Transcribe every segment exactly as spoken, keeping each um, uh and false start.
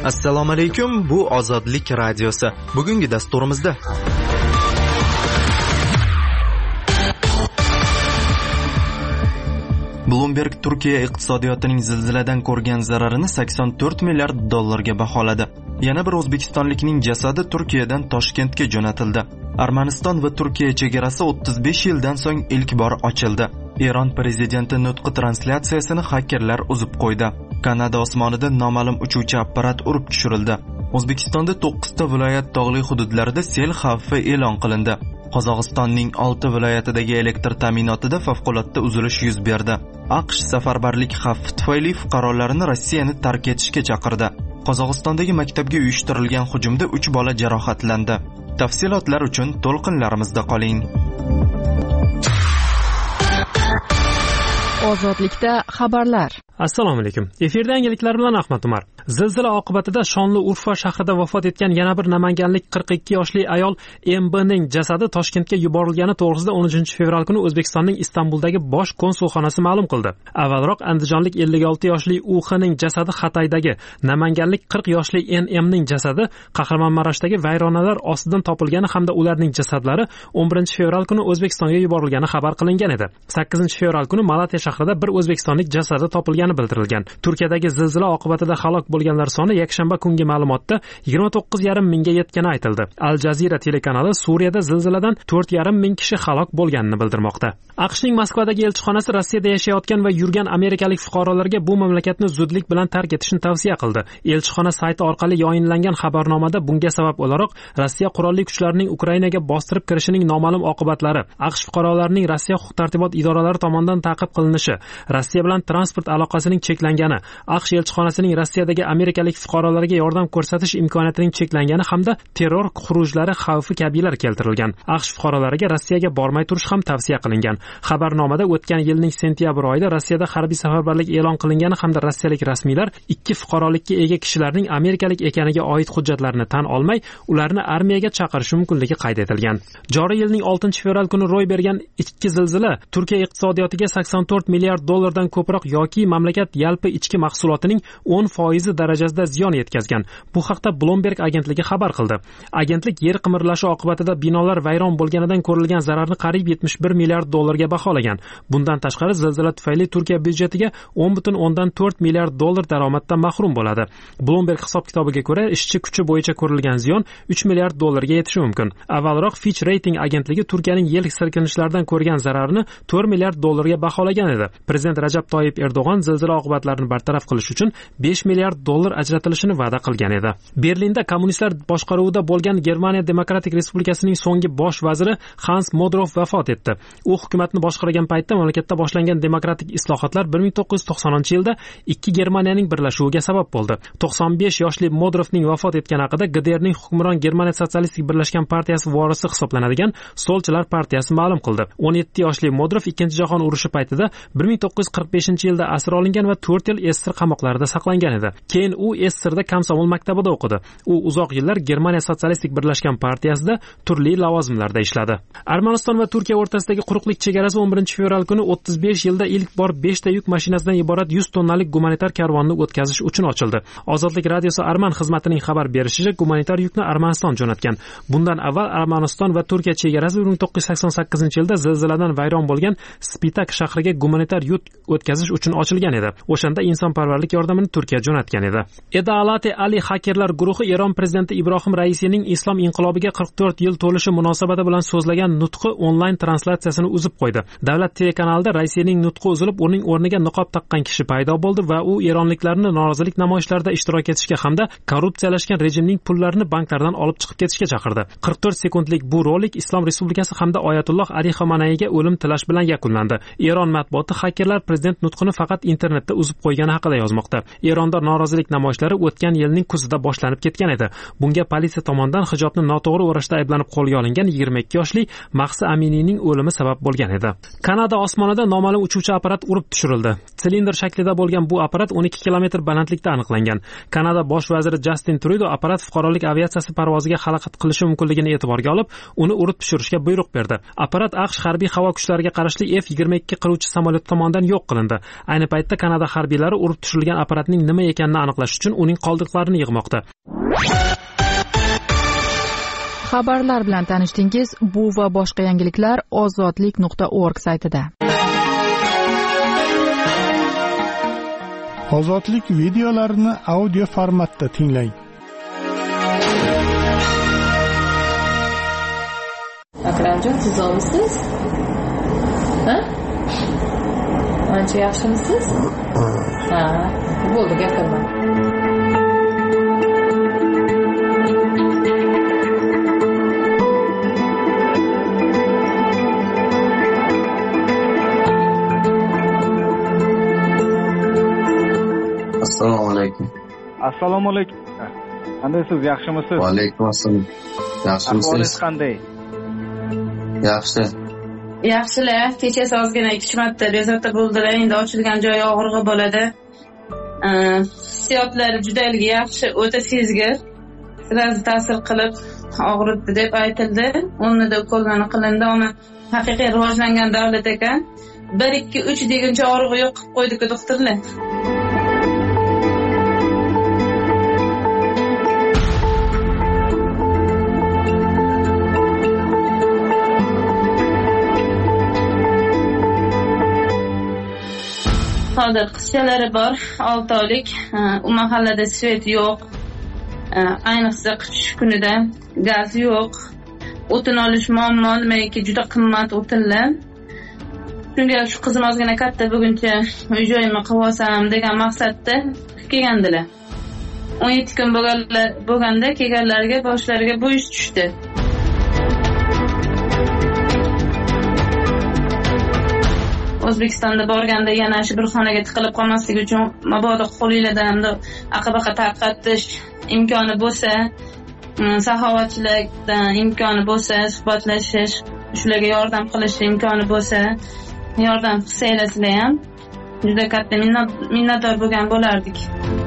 Assalomu alaykum, bu Ozodlik radiosi. Bugungi dasturimizda Bloomberg Turkiya iqtisodiyotining zilziladan ko'rgan zararini sakson to'rt milliard dollarga baholadi. Yana bir o'zbekistonlikning jasadi Turkiyadan Toshkentga jo'natildi. Armaniston va Turkiya chegarasi o'ttiz besh yildan so'ng ilk bor ochildi. Eron prezidenti nutqi translyatsiyasini xakerlar uzib qo'ydi. Kanada osmonida noma'lum uchuvchi apparat urib tushirildi. O'zbekistonda to'qqizta viloyat tog'li hududlarida sel xavfi e'lon qilindi. Qozog'istonning olti viloyatidagi elektr ta'minotida favqulodda uzilish yuz berdi. AQSh safarbarlik xavfi tufayli fuqarolarini Rossiyani tark etishga chaqirdi. Qozog'istondagi maktabga uyushtirilgan hujumda uch bola jarohatlandi. Tafsilotlar uchun to'lqinlarimizda qoling. Ozodlikda xabarlar. Assalomu alaykum. Efirda yangiliklar bilan Ahmad Umar. Zilzila oqibatida Shonli Urfa shahrida vafot etgan yana bir namanganlik qirq ikki yoshli ayol M B ning jasadi Toshkentga yuborilgani to'g'risida o'n uchinchi fevral kuni O'zbekistonning Istanbuldagi bosh konsulxonasi ma'lum qildi. Avvalroq andijonlik ellik olti yoshli U X ning jasadi Xatoydagi, namanganlik qirq yoshli N M ning jasadi Qahramonmaroshdagi vayronalar ostidan topilgani hamda ularning jasadlari o'n birinchi fevral kuni O'zbekistonga yuborilgani xabar qilingan edi. sakkizinchi fevral kuni Malatya shahrida bir o'zbekistonlik jasadi topilgani bildirilgan. Turkiyadagi zilzila oqibatida halok bo'lganlar soni yakshanba kungi ma'lumotda yigirma to'qqiz yarim mingga yetgani aytildi. Al Jazeera telekanali Suriyada zilziladan to'rt yarim ming kishi halok bo'lganini bildirmoqda. AQShning Moskvadagi elchixonasi Rossiyada yashayotgan va yurgan amerikalik fuqarolarga bu mamlakatni zudlik bilan tark etishni tavsiya qildi. Elchixona sayti orqali yayinlangan xabarnomada bunga sabab o'laroq Rossiya qurolli kuchlarining Ukrainaga bostirib kirishining noma'lum oqibatlari, AQSh fuqarolarining Rossiya huquq-tartibot idoralari tomonidan ta'qib qilinishi, Rossiya bilan transport aloqasining cheklangani, AQSh elchixonasining Rossiyadagi amerikalik fuqarolarga yordam ko'rsatish imkoniyatining cheklangani hamda terror xurujlari xavfi kabilar keltirilgan. AQSh fuqarolariga Rossiyaga bormay turish ham tavsiya qilingan. Xabarnomada o'tgan yilning sentyabr oyida Rossiyada harbiy safarbarlik e'lon qilingani hamda rossiyalik rasmiylar ikki fuqarolikka ega kishilarning amerikalik ekaniga oid hujjatlarni tan olmay, ularni armiyaga chaqirishi mumkinligi qayd etilgan. Joriy yilning oltinchi fevral kuni ro'y bergan ikki zilzila Turkiya iqtisodiyotiga sakson to'rt milliard dollardan ko'proq yoki mamlakat yalpi ichki mahsulotining o'n foiz darajasida ziyon yetkazgan. Bu haqda Bloomberg agentligi xabar qildi. Agentlik yer qimirlashi oqibatida binolar vayron bo'lganidan ko'rilgan zararni qariyb yetmish bir milliard dollarga baholagan. Bundan tashqari zilzila tufayli Turkiya byudjetiga o'n butun o'ndan to'rt milliard dollar daromaddan mahrum bo'ladi. Bloomberg hisob-kitobiga ko'ra, ishchi kuchi bo'yicha ko'rilgan ziyon uch milliard dollarga yetishi mumkin. Avvalroq Fitch Rating agentligi Turkiyaning yer silkinishlaridan ko'rgan zararni to'rt milliard dollarga baholagan edi. Prezident Rajab Toyyib Erdo'g'on zilzila oqibatlarini bartaraf qilish uchun besh milliard dollar ajratilishini va'da qilgan edi. Berlinda kommunistlar boshqaruvida bo'lgan Germaniya Demokratik Respublikasining so'nggi bosh vaziri Hans Modrow vafot etdi. U hukumatni boshqargan paytda mamlakatda boshlangan demokratik islohotlar bir ming to'qqiz yuz to'qsoninchi yilda ikki Germaniyaning birlashuviga sabab bo'ldi. to'qson besh yoshli Modrowning vafot etgani haqida G D Rning hukmron Germaniya sotsialistik birlashgan partiyasi vorisi hisoblanadigan Solchilar partiyasi ma'lum qildi. o'n yetti yoshli Modrow ikkinchi jahon urushi paytida bir ming to'qqiz yuz qirq beshinchi yilda asir olingan va to'rt yil Esser qamoqlarida saqlangan edi. Keyin u Esserda Komsomol maktabida o'qidi. U uzoq yillar Germaniya sotsialistik birlashgan partiyasida turli lavozimlarda ishladi. Armaniston va Turkiya o'rtasidagi quruqlik chegarasi o'n birinchi fevral kuni o'ttiz besh yilda ilk bor beshta yuk mashinasidan iborat yuz tonnalik gumanitar karvonni o'tkazish uchun ochildi. Ozodlik radiosi Arman xizmatining xabar berishicha, gumanitar yukni Armaniston jo'natgan. Bundan avval Armaniston va Turkiya chegarasi bir ming to'qqiz yuz sakson sakkizinchi yilda zilziladan vayron bo'lgan Spitak shahriga gumanitar yuk o'tkazish uchun ochilgan edi. O'shanda insonparvarlik yordamini Turkiya jo'natgan edi. Edalati Ali xakerlar guruhi Eron prezidenti Ibrohim Raisining islom inqilobiga qirq to'rt yil to'lishi munosabati bilan so'zlagan nutqi onlayn translyatsiyasini uzib qo'ydi. Davlat telekanalida Raisining nutqi uzilib, uning o'rniga niqob taqqan kishi paydo bo'ldi va u eronliklarni norozilik namoyishlarida ishtirok etishga hamda korrupsiyalashgan rejimning pullarini banklardan olib chiqib ketishga chaqirdi. qirq to'rt sekundlik bu rolik Islom Respublikasi hamda Oyatulloh Ali Xomanayga o'lim tilash bilan yakunlandi. Eron matbuoti xakerlar prezident nutqini faqat internetda uzib qo'ygani haqida yozmoqda. Eronda norozilik namoyishlari o'tgan yilning kuzida boshlanib ketgan edi. Bunga politsiya tomonidan hijobni noto'g'ri o'rashda ayblanib qo'lga olingan yigirma ikki yoshli Mahsa Aminiyning o'limi sabab bo'lgan edi. Kanada osmonida noma'lum uchuvchi apparat urib tushirildi. Silindr shaklida bo'lgan bu apparat o'n ikki kilometr balandlikda aniqlangan. Kanada bosh vaziri Justin Trudeau apparat fuqarolik aviatsiyasi parvoziga xalaqit qilishi mumkinligini e'tiborga olib, uni urib tushirishga buyruq berdi. Apparat AQSh harbiy havo kuchlariga qarashli F yigirma ikki qiruvchi samolyot tomonidan yo'q qilindi. Ayni paytda paytda Kanada harbiylari urib tushirilgan apparatning nima ekanini aniqlash uchun uning qoldiqlarini yig'moqda. Xabarlar bilan tanishdingiz. Bu va boshqa yangiliklar ozodlik nuqta org saytida. Ozodlik videolarini audio formatda tinglang. Akramjon, siz olmisiz? Ha? Ancha yaxshimisiz? Ha, bo'ldi, gapirma. Assalomu alaykum. Assalomu alaykum. Qandaysiz, yaxshimisiz? Va alaykum assalom. Yaxshimisiz? Ahvolingiz qanday? Yaxshi. Yaxshilar, kechasi ozgina ikki marta bezovta bo'ldilar. Endi ochilgan joyi og'rig'i bo'ladi. Hissiyotlari judaylik yaxshi, o'ta sezgir. Sirasi ta'sir qilib og'ritdi deb aytildi. O'rnida ukollarni qilindi, ammo haqiqiy rivojlangan davlat ekan. bir ikki uch deguncha og'rig'i yo'q qilib qo'ydi-ku doktorlar. Hozir qizchalari bor, olti oylik. U mahallada svet yo'q. Ayniqsa qish kunida gaz yo'q. O'tin olish muammo, nimaiki juda qimmat o'tinlar. Shunga shu qizim ozgina katta buguncha uy-joyimni qilib olsam degan maqsadda kelgandilar. o'n yetti kun bo'lganlar bo'lganda kelganlarga boshlariga bu ish tushdi. O'zbekistonda borganda yana shu bir xonaga tiqilib qolmaslik uchun mabodo qo'linglardan aqabaqa tarqatish imkoni bo'lsa, saxovatchilardan imkoni bo'lsa, suhbatlashish, shularga yordam qilish imkoni bo'lsa, yordam qilsanglar ham juda katta minnatdor bo'lgan bo'lardik.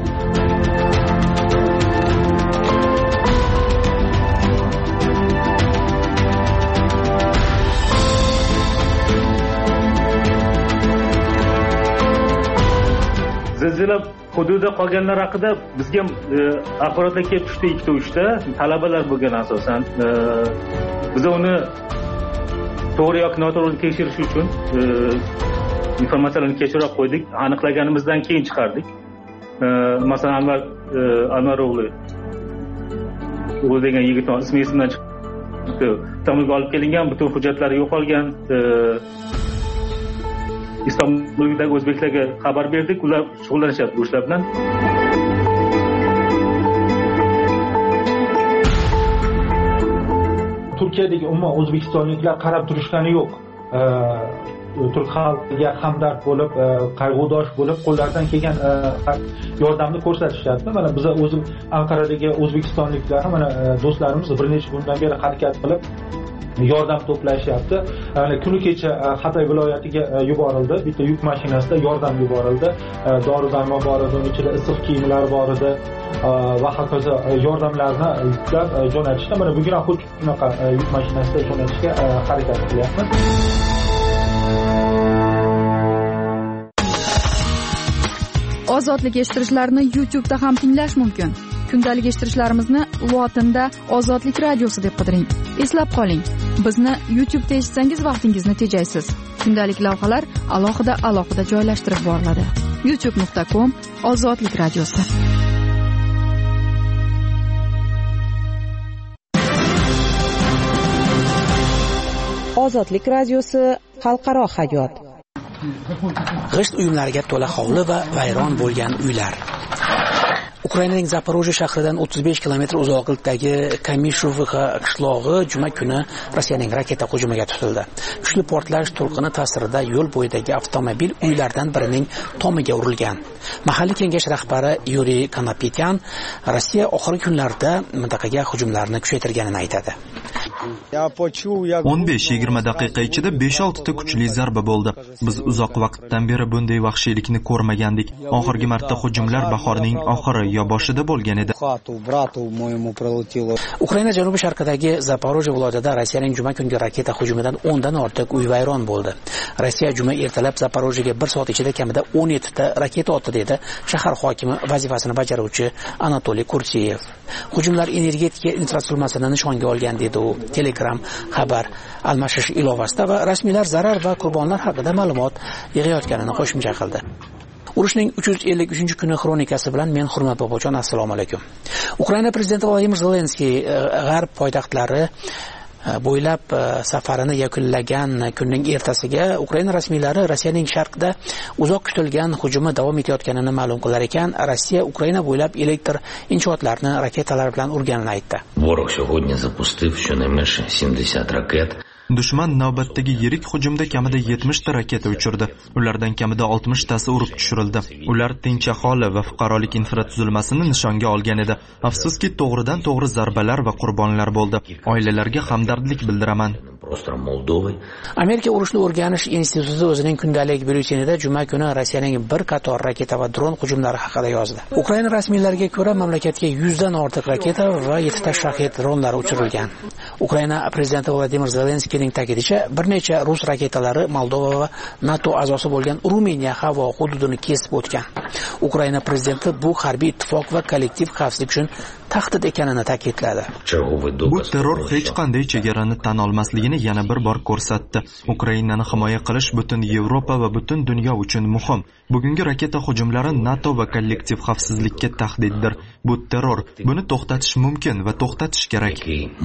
Zilzila hududida qolganlar haqida bizga axborotlar kelib tushdi, ikkita uchta talabalar bo'lgan asosan. Biz uni to'g'ri yoki noto'g'ri tekshirish uchun informatsiyalarni kechirib qo'ydik, aniqlaganimizdan keyin chiqardik. Masalan, Anvar Anvar o'g'li o'g'li degan yigitning ismi esimdan chiqdi. Tamomga olib kelingan, butun hujjatlari yo'qolgan. Istanbuldagi o'zbeklarga xabar berdik, ular shug'ullanishyapti bu ishlar bilan. Turkiyadagi umuman o'zbekistonliklar qarab turishgani yo'q. Turk xalqiga hamdard bo'lib, qayg'udosh bo'lib, qo'llaridan kelgan yordamni ko'rsatishyapti. Mana biz o'zim Anqaradagi o'zbekistonliklar, mana do'stlarimiz bir necha kundan beri harakat qilib yordam to'plashyapti. Kuni kecha Xatoy viloyatiga yuborildi. Bitta yuk mashinasida yordam yuborildi. Dori-darmon bor edi, uning ichida issiq kiyimlar bor edi va hokazo yordamlarni yuklab jo'natishdi. Mana bugun ham xuddi shunaqa yuk mashinasida jo'natishga harakat qilyapmiz. Ozodlik eshittirishlarni YouTube da ham tinglash mumkin. Kundalik eshittirishlarimizni lotinda Ozodlik radiosi deb qidiring. Eslab qoling, bizni YouTube da eshitsangiz vaqtingizni tejaysiz. Kundalik lavhalar alohida alohida joylashtirib boriladi. youtube nuqta com Ozodlik radiosi. Ozodlik radiosi xalqaro hayot. G'isht uyumlariga to'la hovli va vayron bo'lgan uylar. Ukrainaning Zaporojye shahridan o'ttiz besh kilometr uzoqlikdagi Kamishuvka qishlog'i juma kuni Rossiyaning raketa hujumiga tutildi. Kuchli portlash to'lqini ta'sirida yo'l bo'yidagi avtomobil uylardan birining tomiga urilgan. Mahalliy kengash rahbari Yuriy Konopetyan Rossiya oxirgi kunlarda mintaqaga hujumlarni kuchaytirganini aytadi. o'n besh yigirma daqiqa ichida besh olti ta kuchli zarba bo'ldi. Biz uzoq vaqtdan beri bunday vahshiylikni ko'rmagandik. Oxirgi marta hujumlar bahorning oxiri yo boshida bo'lgan edi. Ukraina janubi sharqidagi Zaporojye viloyatida Rossiyaning juma kungi raketa hujumidan o'n dan ortiq uy vayron bo'ldi. Rossiya juma ertalab Zaporojyega bir soat ichida kamida o'n yetti ta raketa otdi dedi shahar hokimi vazifasini bajaruvchi Anatoliy Kursiyev. Hujumlar energetika infratuzilmasini nishonga olgan dedi u Telegram xabar almashish ilovasida va rasmiylar zarar va qurbonlar haqida ma'lumot yig'ayotganini qo'shimcha qildi. Urushning uch yuz ellik uchinchi kuni xronikasi bilan men Hurmat Bobojon, assalomu alaykum. Ukraina prezidenti Vladimir Zelenskiy g'arb poytaxtlari bo'ylab safarini yakunlagan kunning ertasiga Ukraina rasmiylari Rossiyaning sharqida uzoq kutilgan hujumi davom etayotganini ma'lum qilar ekan, Rossiya Ukraina bo'ylab elektr inshootlarini raketalar bilan urganini aytdi. Ворог сьогодні запустив щонайменше сімдесят ракет. Dushman navbatdagi yirik hujumda kamida yetmish ta raketa uchirdi. Ulardan kamida oltmish tasi urib tushirildi. Ular tinch aholi va fuqarolik infratuzilmasini nishonga olgan edi. Afsuski, to'g'ridan to'g'ri zarbalar va qurbonlar bo'ldi. Oilalarga hamdardlik bildiraman. Amerika urushni o'rganish instituti o'zining kundalik byulletenida juma kuni Rossiyaning bir qator raketa va dron hujumlari haqida yozdi. Ukraina rasmiylariga ko'ra, mamlakatga yuz dan ortiq raketa va yetti ta shahed dronlari uchirilgan. Ukraina prezidenti Vladimir Zelenskiyning ta'kidlashicha, bir necha rus raketalari Moldova va NATO a'zosi bo'lgan Ruminiya havo hududini kesib o'tgan. Ukraina prezidenti bu harbiy ittifoq va kollektiv xavfsizlik uchun tahdid ekanini ta'kidladi. Bu terror hech qanday chegarani tan olmasligini yana bir bor ko'rsatdi. Ukrainani himoya qilish butun Yevropa va butun dunyo uchun muhim. Bugungi raketa hujumlari NATO va kollektiv xavfsizlikka tahdiddir. Bu terror. Buni to'xtatish mumkin va to'xtatish kerak.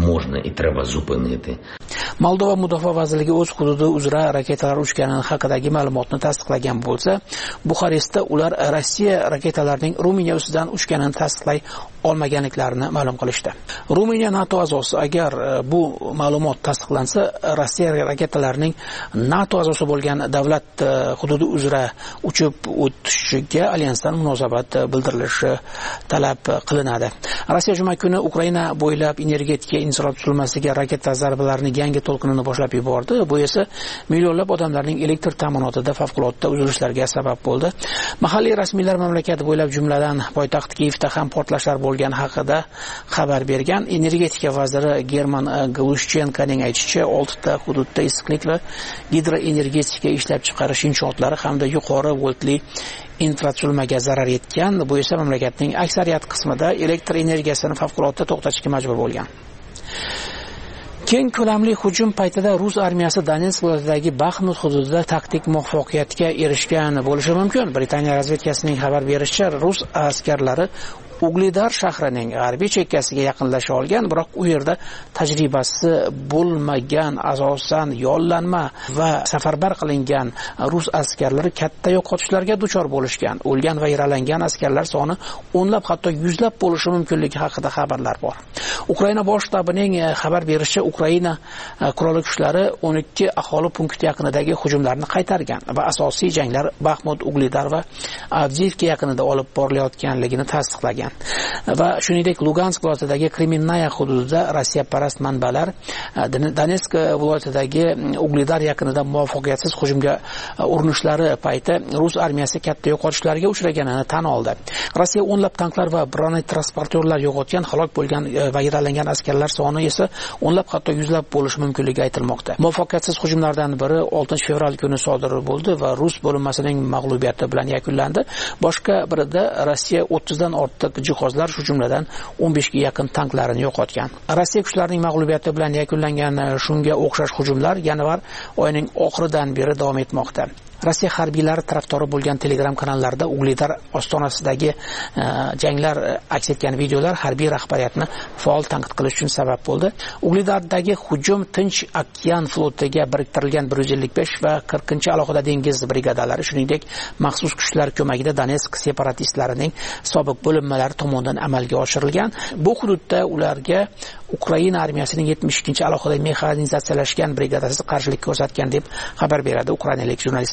Moldova mudofaa vazirligi o'z hududi uzra raketalar uchgani haqidagi ma'lumotni tasdiqlagan bo'lsa, Buxarestda ular Rossiya raketalarining Ruminiya ustidan uchganini tasdiqlay olmaganliklarini ma'lum qilishdi. Ruminiya NATO a'zosi. Agar bu ma'lumot tasdiqlansa, Rossiya raketalarining NATO a'zosi bo'lgan davlat hududi uzra uchib o'tishiga alyansdan munosabat bildirilishi talab qilinadi. Rossiya juma kuni Ukraina bo'ylab energetika infratuzilmasiga raketa zarbalarini yangi to'lqinini boshlab yubordi. Bu esa millionlab odamlarning elektr ta'minotida favqulodda uzilishlarga sabab bo'ldi. Mahalliy rasmiylar mamlakat bo'ylab, jumladan poytaxt Kiyevda ham portlashlar bo'lgan haqida xabar bergan. Energetika vaziri German Glushchenkoning aytishicha, olti ta hududda issiqlik va gidroenergetika ishlab chiqarish inshootlari hamda yuqori voltli infratuzilmaga zarar yetgan. Bu esa mamlakatning aksariyat qismida elektr energiyasini favqulodda to'xtatishga majbur bo'lgan. Keng ko'lamli hujum paytida rus armiyasi Donetsk viloyatidagi Baxmut hududida taktik muvaffaqiyatga erishgan bo'lishi mumkin. Britaniya razvedkasining xabar berishicha, rus askarlari Ugledar shahrining g'arbiy chekkasiga yaqinlasha olgan, biroq u yerda tajribasi bo'lmagan, asosan yollanma va safarbar qilingan rus askarlari katta yo'qotishlarga duchor bo'lishgan. O'lgan va yaralangan askarlar soni o'nlab, hatto yuzlab bo'lishi mumkinligi haqida xabarlar bor. Ukraina bosh shtabining xabar berishicha, Ukraina qurolli kuchlari o'n ikki aholi punkti yaqinidagi hujumlarni qaytargan va asosiy janglar Baxmut, Ugledar va Avdiivka yaqinida olib borilayotganligini tasdiqlagan. Va shuningdek, Lugansk viloyatidagi Kremenная hududida Rossiya parast manbalar Donetsk viloyatidagi Ugledar yaqinida muvaffaqiyatsiz hujumga urinishlari payti rus armiyasi katta yo'qotishlarga uchraganini tan oldi. Rossiya o'nlab tanklar va bronetransportyorlar yo'qotgan, halok bo'lgan va yaralangan askarlar soni esa o'nlab, hatto yuzlab bo'lishi mumkinligi aytilmoqda. Muvaffaqiyatsiz hujumlardan biri oltinchi fevral kuni sodir bo'ldi va rus bo'linmasining mag'lubiyati bilan yakunlandi. Boshqa birida Rossiya o'ttiz dan ortiq jihozlar, shu jumladan o'n besh ga yaqin tanklarini yo'qotgan. Rossiya kuchlarining mag'lubiyati bilan yakunlangan shunga o'xshash hujumlar yanvar oyining oxiridan beri davom etmoqda. Rossiya harbiylari tarafdori bo'lgan Telegram kanallarida Ugledar ostonasidagi janglar aks etgan videolar harbiy rahbariyatni faol tanqid qilish uchun sabab bo'ldi. Ugledardagi hujum Tinch okean flotiga biriktirilgan bir yuz ellik besh va qirqinchi alohida dengiz brigadalari, shuningdek maxsus kuchlar ko'magida Donetsk separatistlarining sobiq bo'linmalari tomonidan amalga oshirilgan. Bu hududda ularga Ukraina armiyasining yetmish ikkinchi alohida mexanizatsiyalashgan brigadasi qarshilik ko'rsatgan deb xabar beradi ukrainalik jurnalistlar.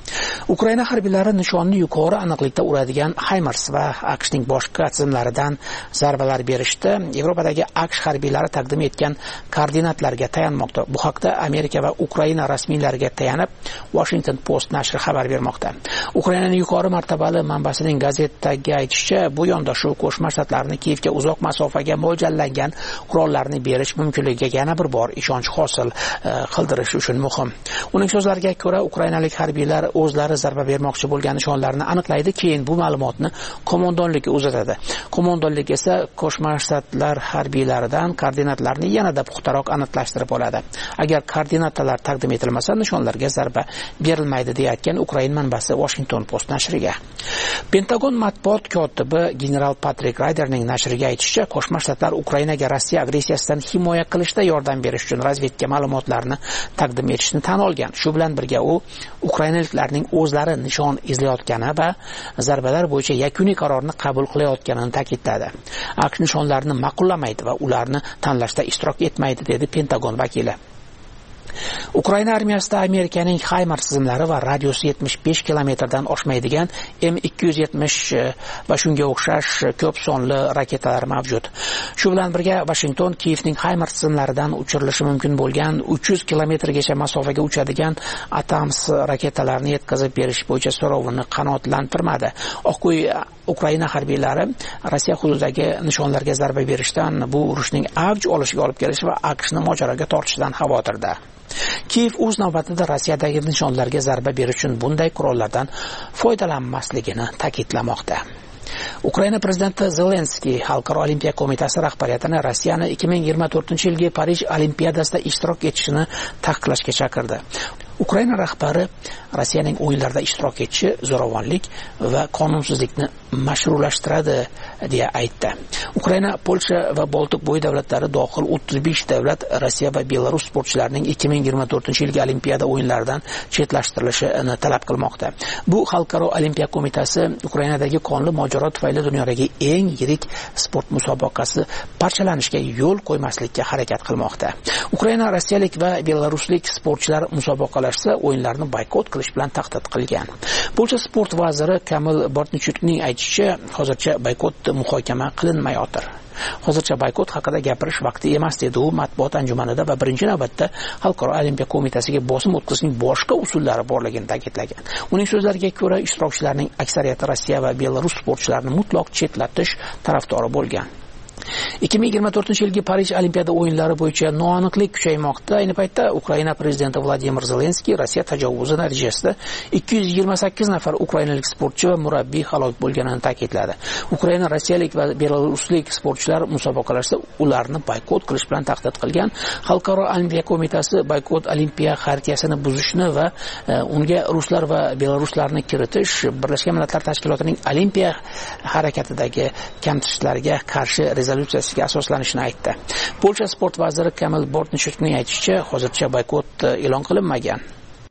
Ukraina harbiylari nishonni yuqori aniqlikda uradigan HIMARS va AQShning boshqa tizimlaridan zarbalar berishdi. Yevropadagi AQSh harbiylari taqdim etgan koordinatlarga tayanmoqda. Bu haqda Amerika va Ukraina rasmiylariga tayanib Washington Post nashri xabar bermoqda. Ukrainaning yuqori martabali manbasining gazetdagi aytishicha, bu yondashuv Qo'shma Shtatlarni Kiyevga uzoq masofaga mo'ljallangan qurollarni berish mumkinligiga yana bir bor ishonch hosil qildirish uchun muhim. Uning so'zlariga ko'ra, ukrainalik harbiylar o'zlari zarba bermoqchi bo'lgan nishonlarni aniqlaydi, keyin bu ma'lumotni qo'mondonlikka uzatadi. Qo'mondonlik esa Qo'shma Shtatlar harbiylaridan koordinatlarni yanada puxtaroq aniqlashtirib oladi. Agar koordinatalar taqdim etilmasa, nishonlarga zarba berilmaydi deya aytgan Ukraina manbasi Washington Post nashriga. Pentagon matbuot kotibi general Patrick Ryderning nashriga aytishicha, Qo'shma Shtatlar Ukrainaga Rossiya agressiyasidan himoya qilishda yordam berish uchun razvedka ma'lumotlarini taqdim etishni tan olgan. Shu bilan birga u ukrainaliklarning o'zlari nishon izlayotgani va zarbalar bo'yicha yakuniy qarorni qabul qilayotganini ta'kidladi. AQSh nishonlarni ma'qullamaydi va ularni tanlashda ishtirok etmaydi, dedi Pentagon vakili. Ukraina armiyasida Amerikaning HIMARS tizimlari va radiusi yetmish besh kilometrdan oshmaydigan M ikki yuz yetmish va shunga o'xshash ko'p sonli raketalar mavjud. Shu bilan birga Washington Kiyevning HIMARS tizimlaridan uchirilishi mumkin bo'lgan uch yuz kilometrgacha masofaga uchadigan ATAMS raketalarni yetkazib berish bo'yicha so'rovini qanoatlantirmadi. Oq uy Ukraina harbiylari Rossiya hududidagi nishonlarga zarba berishdan, bu urushning avj olishiga olib kelishi va AQShni mojaroga tortishidan xavotirda. Kiyev o'z navbatida Rossiyadagi nishonlarga zarba berish uchun bunday qurollardan foydalanmasligini ta'kidlamoqda. Ukraina prezidenti Zelenskiy Xalqaro olimpiya qo'mitasi rahbariyatini Rossiyani ikki ming yigirma to'rtinchi yilgi Parij olimpiadasida ishtirok etishini taqiqlashga chaqirdi. Ukraina rahbari Rossiyaning o'yinlarda ishtirok etishi zo'ravonlik va qonunsizlikni mashrullashtiradi deya aytdi. Ukraina, Polsha va Boltiq bo'yi davlatlari dohil o'ttiz besh davlat Rossiya va Belarus sportchilarining ikki ming yigirma to'rtinchi yilgi olimpiada o'yinlaridan chetlashtirilishini talab qilmoqda. Bu Xalqaro olimpiya qo'mitasi Ukrainadagi qonli mojaro tufayli dunyodagi eng yirik sport musobaqasi parchalanishiga yo'l qo'ymaslikka harakat qilmoqda. Ukraina rossiyalik va belaruslik sportchilar musobaqalashsa, o'yinlarni boykot qilish bilan tahdid qilgan. Polsha sport vaziri Kamil Bortnichukning aytishicha, hozircha boykot muhokama qilinmayotir. Hozircha boykot haqida gapirish vaqti emas, dedi u matbuot anjumanida va birinchi navbatda Xalqaro olimpiya qo'mitasiga bosim o'tkazishning boshqa usullari borligini ta'kidlagan. Uning so'zlariga ko'ra, ishtirokchilarning aksariyati Rossiya va Belarus sportchilarini mutlaq chetlatish tarafdori bo'lgan. ikki ming yigirma to'rtinchi yilgi Parij olimpiada o'yinlari bo'yicha noaniqlik kuchaymoqda. Ayni paytda Ukraina prezidenti Vladimir Zelenskiy Rossiya tajovuzi natijasida ikki yuz yigirma sakkiz nafar ukrainalik sportchi va murabbiy halok bo'lganini ta'kidladi. Ukraina rossiyalik va belaruslik sportchilar musobaqalashda ularni boykot qilish bilan tahdid qilgan. Xalqaro olimpiya qo'mitasi boykot olimpiya xaritiyasini buzishni va e, unga ruslar va belaruslarni kiritish Birlashgan Millatlar Tashkilotining olimpiya harakatidagi kamchiliklarga qarshi rezolюtsiyasiga asoslanishini aytdi. Polsha sport vaziri Kamil Bortnichukning aytishicha, hozircha boykot e'lon qilinmagan.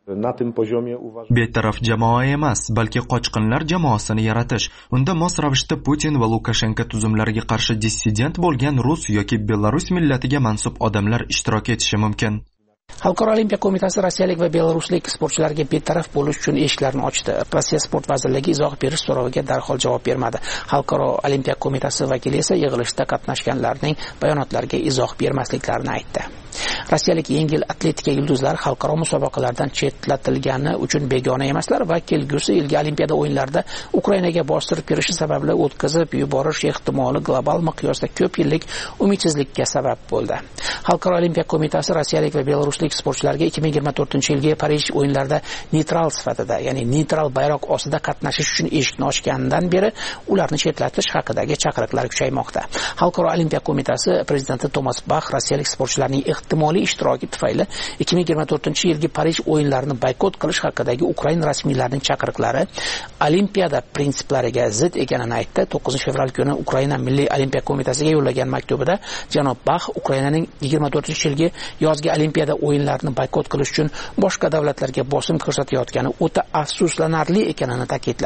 Betaraf jamoa emas, balki qochqinlar jamoasini yaratish. Unda mos ravishda Putin va Lukashenko tuzumlariga qarshi dissident bo'lgan rus yoki belarus millatiga mansub odamlar ishtirok etishi mumkin. Xalqaro olimpiya qo'mitasi rossiyalik va belaruslik sportchilarga betaraf bo'lish uchun eshiklarini ochdi. Rossiya sport vazirligi izoh berish so'roviga darhol javob bermadi. Xalqaro olimpiya qo'mitasi vakili esa yig'ilishda qatnashganlarning bayonotlariga izoh bermasliklarini aytdi. Rossiyalik yengil atletika yulduzlari xalqaro musobaqalardan chetlatilgani uchun begona emaslar va kelgusi yilgi olimpiada o'yinlarida Ukrainaga bostirib kirishi sababli o'tkazib yuborish ehtimoli global miqyosda ko'p yillik umidsizlikka sabab bo'ldi. Xalqaro olimpiya qo'mitasi rossiyalik va belaruslik sportchilarga ikki ming yigirma to'rtinchi yilgi Parij o'yinlarida neytral sifatida, ya'ni neytral bayroq ostida qatnashish uchun eshikni ochganidan beri ularni chetlatish haqidagi chaqiriqlar kuchaymoqda. Xalqaro olimpiya qo'mitasi prezidenti Tomas Bach rossiyalik sportchilarning ehtimoliy ishtiroki tufayli ikki ming yigirma to'rtinchi yilgi Parij o'yinlarini boykot qilish haqidagi Ukraina rasmiylarining chaqiriqlari olimpiada prinsiplariga zid ekanini aytdi. to'qqizinchi fevral kuni Ukraina Milliy olimpiya qo'mitasiga yo'llagan maktubida janob Bach Ukrainaning yigirma to'rtinchi yilgi yozgi olimpiada o'yinlarini boykot qilish uchun boshqa davlatlarga bosim ko'rsatayotgani o'ta afsuslanarli ekanini ta'kidladi.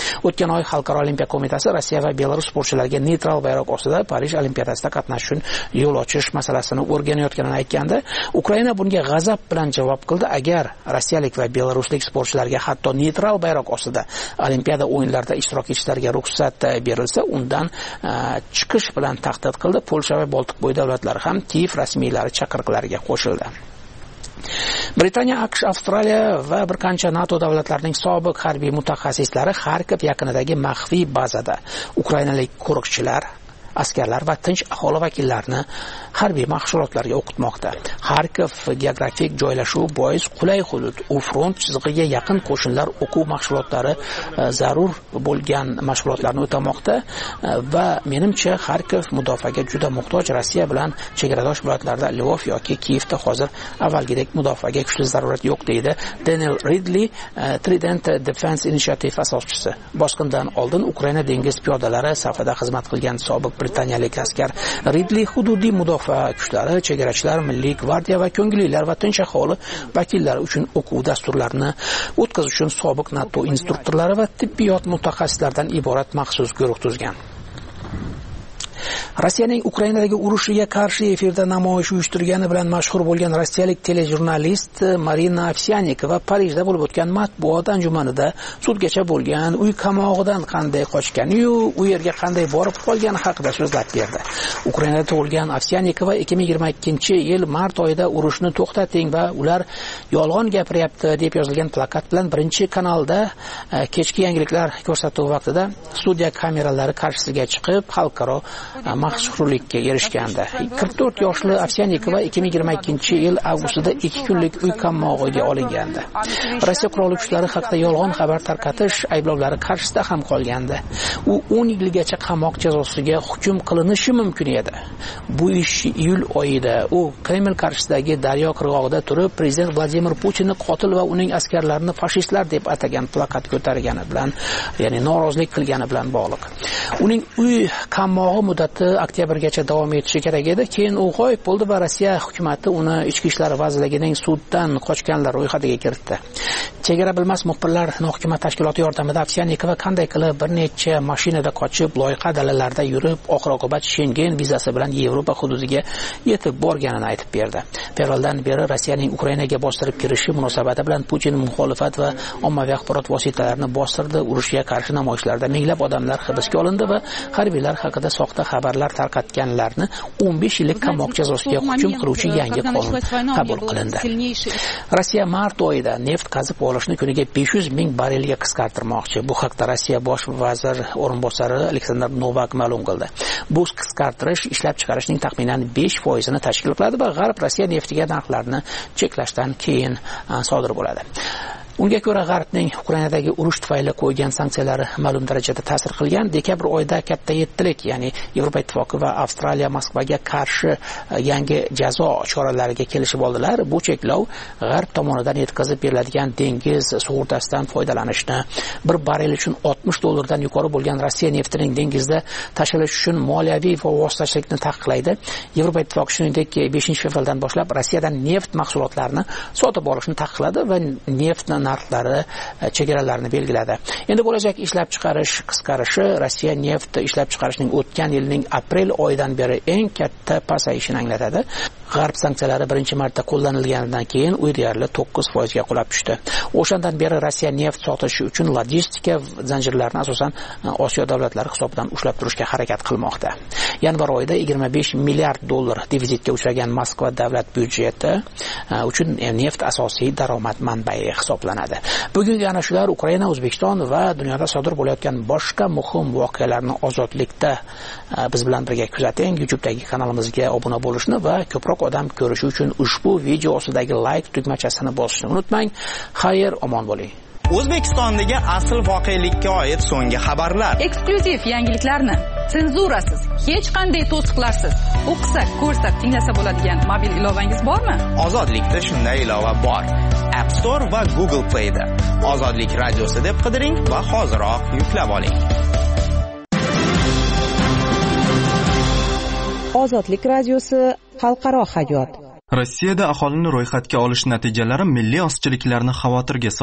O'tgan oy Xalqaro olimpiya qo'mitasi Rossiya va Belarus sportchilariga neytral bayroq ostida Parij olimpiadasida qatnashish uchun yo'l ochish masalasini o'rganayotganini aytganda, Ukraina bunga g'azab bilan javob qildi. Agar rossiyalik va belaruslik sportchilarga hatto neytral bayroq ostida olimpiada o'yinlarida ishtirok etishlariga ruxsat berilsa, undan chiqish bilan tahdid qildi. Polsha va Boltiqbo'yi davlatlari ham Kiyev rasmiylari chaqiriqlariga qo'shildi. Britaniya, AQSh, Avstraliya va bir qancha NATO davlatlarining sobiq harbiy mutaxassislari Xarkov yaqinidagi maxfiy bazada ukrainalik qo'riqchilar, askarlar va tinch aholi vakillarini harbiy mashg'ulotlarga o'qitmoqda. Xarkov geografik joylashuvi bois qulay hudud, u front chizig'iga yaqin qo'shinlar o'quv mashg'ulotlari zarur bo'lgan mashg'ulotlarni o'tamoqda va menimcha Xarkov mudofaaga juda muhtoj. Rossiya bilan chegaradosh viloyatlarda Lvov yoki Kiyevda hozir avvalgidek mudofaaga kuchli zarurat yo'q, deydi Daniel Ridley, Trident Defense Initiative asoschisi. Bosqindan oldin Ukraina dengiz piyodalari safida xizmat qilgan sobiq britaniyalik askar Ridley hududiy mudofaa kuchlari, chegarachilar, milliy gvardiya va ko'ngillilar va tinch aholi vakillari uchun o'quv dasturlarini o'tkazish uchun sobiq NATO instruktorlari va tibbiyot mutaxassislaridan iborat maxsus guruh tuzgan. Rossiyaning Ukrainadagi urushiga qarshi efirda namoyish uyushtirgani bilan mashhur bo'lgan rossiyalik telejurnalist Marina Ovsyannikova Parijda bo'lib o'tgan matbuot anjumanida sudgacha bo'lgan, uy qamog'idan qanday qochgani-yu, u yerga qanday borib qolgani haqida so'zlab berdi. Ukrainada tug'ilgan Ovsyannikova ikki ming yigirma ikkinchi yil mart oyida urushni to'xtating va ular yolg'on gapiryapti deb yozilgan plakat bilan birinchi kanalda kechki yangiliklar ko'rsatuvi vaqtida studiya kameralari qarshisiga chiqib, xalqaro mashhurlikka erishgandi. qirq to'rt yoshli Ovsyannikova ikki ming yigirma ikkinchi yil avgustida ikki kunlik uy qammog'iga olingandi. Rossiya qurolli kuchlari haqida yolg'on xabar tarqatish ayblovlari qarshisida ham qolgandi. U o'n yilgacha qamoq jazosiga hukm qilinishi mumkin edi. Bu ish iyul oyida u Kreml qarshisidagi daryo qirg'og'ida turib, prezident Vladimir Putinni qotil va uning askarlarini fashistlar deb atagan plakat ko'targani bilan, ya'ni norozilik qilgani bilan bog'liq. Uning uy qammog'i muddati oktyabrgacha davom etishi kerak edi. Keyin u g'oyib bo'ldi va Rossiya hukumatı uni ichki ishlar vazirligining suddan qochganlar ro'yxatiga kiritdi. Chegara bilmas muxbirlar hukumat tashkiloti yordamida Ovsyannikova qanday qilib bir necha mashinada qochib, loyiha dalalarda yurib, oxir-oqibat Schengen vizasi bilan Yevropa hududiga yetib borganini aytib berdi. Fevraldan beri Rossiyaning Ukrainaga bostirib kirishi munosabati bilan Putin muxolifat va ommaviy axborot vositalarini bostirdi. Urushga qarshi namoyishlarda minglab odamlar hibsga olindi va harbiylar haqida soxta xabarlar tarqatganlarni o'n besh yillik qamoq jazosiga hukm qiluvchi yangi qonun qabul qilindi. Rossiya mart oyida neft qazib olishni kuniga besh yuz ming barelga qisqartirmoqchi. Bu haqda Rossiya bosh vazir o'rinbosari Aleksandr Novak ma'lum qildi. Bu qisqartirish ishlab chiqarishning taxminan besh foizini tashkil qiladi va G'arb Rossiya neftiga narxlarni cheklashdan keyin sodir bo'ladi. Unga ko'ra G'arbning Ukrainadagi urush tufayli qo'ygan sanksiyalari ma'lum darajada ta'sir qilgan. Dekabr oyida katta yettilik, ya'ni Yevropa ittifoqi va Avstraliya Moskvaga qarshi yangi jazo choralariga kelishib oldilar. Bu cheklov G'arb tomonidan yetkazib beriladigan dengiz sug'urtasidan foydalanishni, bir barrel uchun oltmish dollardan yuqori bo'lgan Rossiya neftining dengizda tashilishi uchun moliyaviy va vositachilikni taqiqlaydi. Yevropa ittifoqi shuningdek beshinchi fevraldan boshlab Rossiyadan neft mahsulotlarini sotib olishni taqiqladi va neftni narxlari chegaralarini belgiladi. Endi bo'lajak ishlab chiqarish qisqarishi Rossiya neft ishlab chiqarishning o'tgan yilning aprel oyidan beri eng katta pasayishini anglatadi. G'arb sanksiyalari birinchi marta qo'llanilganidan keyin u deyarli to'qqiz foizga qulab tushdi. O'shandan beri Rossiya neft sotishi uchun logistika zanjirlarini asosan Osiyo davlatlari hisobidan ushlab turishga harakat qilmoqda. Yanvar oyida yigirma besh milliard dollar devizitga uchragan Moskva davlat byudjeti uchun neft asosiy daromad manbai hisoblanadi. Bugun yana shular Ukraina, O'zbekiston va dunyoda sodir bo'layotgan boshqa muhim voqealarni ozodlikda biz bilan birga kuzating. YouTube'dagi kanalimizga obuna bo'lishni va ko'proq odam ko'rishi uchun ushbu video ostidagi like tugmachasini bosishni unutmang. Xayr, omon bo'ling. O'zbekistondagi asl voqelikka oid so'nggi xabarlar, eksklyuziv yangiliklarni senzurasiz, hech qanday to'siqlarsiz o'qisak, ko'rsak, tinglasa bo'ladigan mobil ilovangiz bormi? Ozodlikda shunday ilova bor. App Store va Google Play da Ozodlik radiosi deb qidiring va hoziroq yuklab oling. Ozodlik radiosi xalqaro hayot. Rossiyada aholini ro'yxatga olish natijalari milliy ozchiliklarni xavotirga soldi.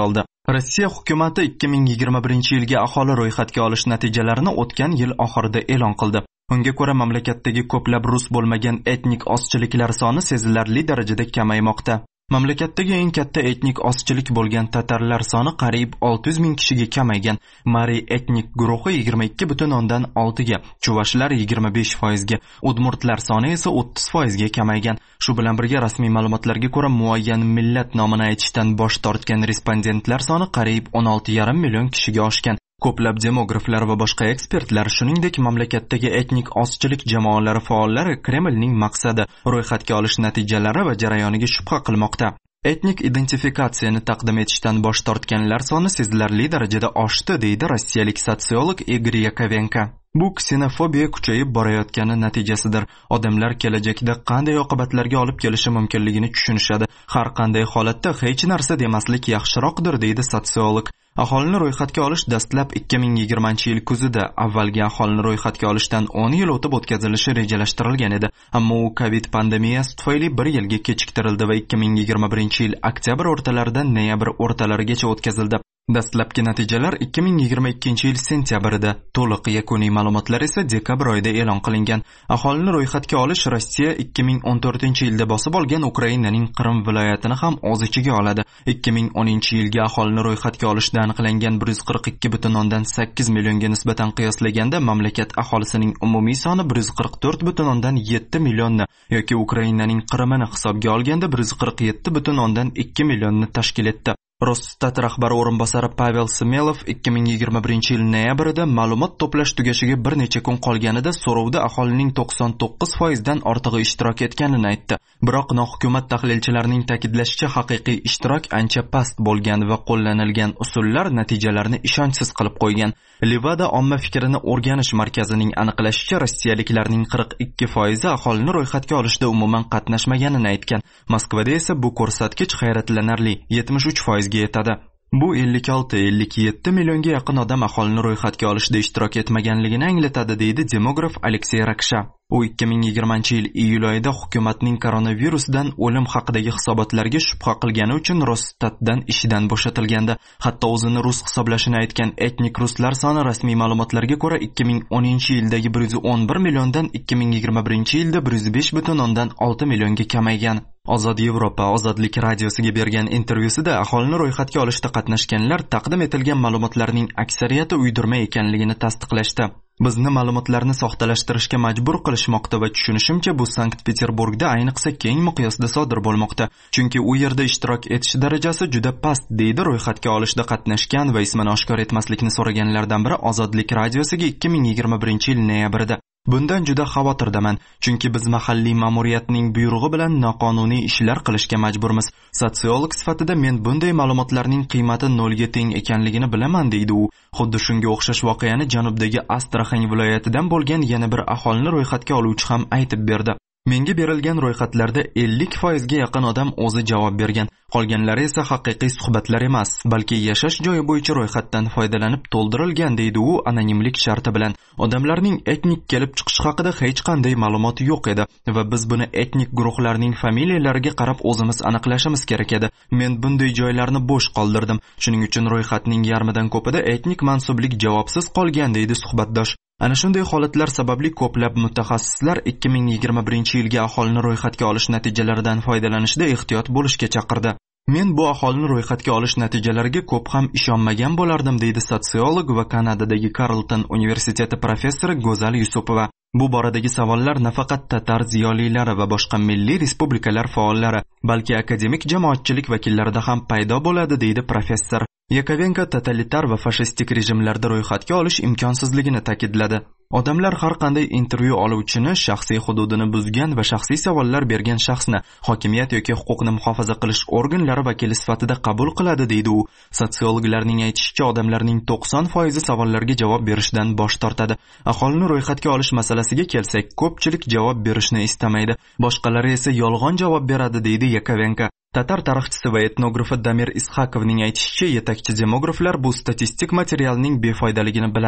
Rossiya hukumati ikki ming yigirma birinchi yilga aholi ro'yxatga olish natijalarini o'tgan yil oxirida e'lon qildi. Unga ko'ra, mamlakatdagi ko'plab rus bo'lmagan etnik ozchiliklar soni sezilarli darajada kamaymoqda. Mamlakatdagi eng katta etnik ozchilik bo'lgan tatarlar soni qariyb olti yuz ming kishiga kamaygan. Mari etnik guruhi yigirma ikki butun o'ndan olti ga, chuvashlar yigirma besh foiz ga, udmurtlar soni esa o'ttiz foiz ga kamaygan. Shu bilan birga rasmiy ma'lumotlarga ko'ra, muayyan millat nomini aytishdan bosh tortgan respondentlar soni qariyb o'n olti yarim million kishiga oshgan. Ko'plab demograflar va boshqa ekspertlar, shuningdek mamlakatdagi etnik ozchilik jamoalari faollari Kremlning maqsadi ro'yxatga olish natijalari va jarayoniga shubha qilmoqda. Etnik identifikatsiyani taqdim etishdan bosh tortganlar soni sezilarli darajada oshdi, deydi rossiyalik sotsiolog Igor Yakovenko. Bu ksenofobiya kuchayib borayotgani natijasidir. Odamlar kelajakda qanday oqibatlarga olib kelishi mumkinligini tushunishadi. Har qanday holatda hech narsa demaslik yaxshiroqdir, deydi sotsiolog. Aholini ro'yxatga olish dastlab ikki ming yigirmanchi yil kuzida avvalgi aholini ro'yxatga olishdan o'n yil o'tib o'tkazilishi rejalashtirilgan edi. Ammo u Covid pandemiyasi tufayli bir yilga kechiktirildi va ikki ming yigirma birinchi yil oktyabr o'rtalaridan noyabr o'rtalarigacha o'tkazildi. Dastlabki natijalar ikki ming yigirma ikkinchi yil sentyabrida, to'liq yakuniy ma'lumotlar esa dekabr oyida e'lon qilingan. Aholini ro'yxatga olish Rossiya ikki ming o'n to'rtinchi yilda bosib olgan Ukrainaning Qrim viloyatini ham o'z ichiga oladi. ikki ming o'ninchi yilga aholini ro'yxatga olishda aniqlangan bir yuz qirq ikki butun o'ndan sakkiz millionga nisbatan qiyoslaganda mamlakat aholisining umumiy soni bir yuz qirq to'rt butun o'ndan yetti millionni yoki Ukrainaning Qrimini hisobga olganda bir yuz qirq yetti butun o'ndan ikki millionni tashkil etdi. Rosstat rahbari o'rinbosari Pavel Smelov ikki ming yigirma birinchi yil noyabrida ma'lumot to'plash tugashiga bir necha kun qolganida so'rovda aholining to'qson to'qqiz foiz dan ortig'i ishtirok etganini aytdi. Biroq nohukumat tahlilchilarining ta'kidlashicha, haqiqiy ishtirok ancha past bo'lgan va qo'llanilgan usullar natijalarni ishonchsiz qilib qo'ygan. Livada omma fikrini o'rganish markazining aniqlashicha, rossiyaliklarning qirq ikki foizi aholini ro'yxatga olishda umuman qatnashmaganini aytgan. Moskvada esa bu ko'rsatkich hayratlanarli yetmish uch foiz ga yetadi. Bu ellik olti ellik yetti millionga yaqin odam aholini ro'yxatga olishda ishtirok etmaganligini anglatadi, deydi demograf Aleksey Raksha. U ikki ming yigirmanchi yil iyul oyida hukumatning koronavirusdan o'lim haqidagi hisobotlarga shubha qilgani uchun Rostatdan ishidan bo'shatilgandi. Hatto o'zini rus hisoblashini aytgan etnik ruslar soni rasmiy ma'lumotlarga ko'ra ikki ming o'ninchi yildagi bir yuz o'n bir milliondan ikki ming yigirma birinchi yilda bir yuz besh butun o'ndan olti millionga kamaygan. Ozod Yevropa Ozodlik radiosiga bergan intervyusida aholini ro'yxatga olishda qatnashganlar taqdim etilgan ma'lumotlarning aksariyati uydirma ekanligini tasdiqlashdi. Bizni ma'lumotlarni soxtalashtirishga majbur qilishmoqda va tushunishimcha bu Sankt-Peterburgda ayniqsa keng miqyosda sodir bo'lmoqda. Chunki u yerda ishtirok etish darajasi juda past, deydi ro'yxatga olishda qatnashgan va ismini oshkor etmaslikni so'raganlardan biri Ozodlik radiosiga ikki ming yigirma birinchi yil noyabrida. Bundan juda xavotirdaman, chunki biz mahalliy ma'muriyatning buyrug'i bilan noqonuniy ishlar qilishga majburmiz. Sotsiolog sifatida men bunday ma'lumotlarning qiymati nolga teng ekanligini bilaman, deydi u. Xuddi shunga o'xshash voqeani janubdagi Astraxan viloyatidan bo'lgan yana bir aholini ro'yxatga oluvchi ham aytib berdi. Menga berilgan ro'yxatlarda ellik foiz ga yaqin odam o'zi javob bergan. Qolganlari esa haqiqiy suhbatlar emas, balki yashash joyi bo'yicha ro'yxatdan foydalanib to'ldirilgan, deydi u anonimlik sharti bilan. Odamlarning etnik kelib chiqishi haqida hech qanday ma'lumot yo'q edi va biz buni etnik guruhlarning familiyalariga qarab o'zimiz aniqlashimiz kerak edi. Men bunday joylarni bo'sh qoldirdim. Shuning uchun ro'yxatning yarmidan ko'pida etnik mansublik javobsiz qolgan, deydi suhbatdosh. Ana shunday holatlar sababli ko'plab mutaxassislar ikki ming yigirma birinchi yilga aholini ro'yxatga olish natijalaridan foydalanishda ehtiyot bo'lishga chaqirdi. Men bu aholini ro'yxatga olish natijalariga ko'p ham ishonmagan bo'lardim, deydi sotsiolog va Kanadadagi Carleton universiteti professori Go'zal Yusupova. Bu boradagi savollar nafaqat tatar ziyolilari va boshqa milliy respublikalar faollari, balki akademik jamoatchilik vakillarida ham paydo bo'ladi, deydi professor. Yakovenko totalitar va fashistik rejimlarda ro'yxatga olish imkonsizligini ta'kidladi. Odamlar har qanday intervyu oluvchini shaxsiy hududini buzgan va shaxsiy savollar bergan shaxsni hokimiyat yoki huquqni muhofaza qilish organlari vakili sifatida qabul qiladi, deydi u. Sotsiologlarning aytishicha, odamlarning to'qson foizi savollarga javob berishdan bosh tortadi. Aholini ro'yxatga olish masalasiga kelsak, ko'pchilik javob berishni istamaydi. Boshqalari esa yolg'on javob beradi, deydi Yakovenko. Tatar tarixchisi va etnografi Damir Ishakovning aytishicha, yetakchi demograflar bu statistik materialning befoydaligini biladi.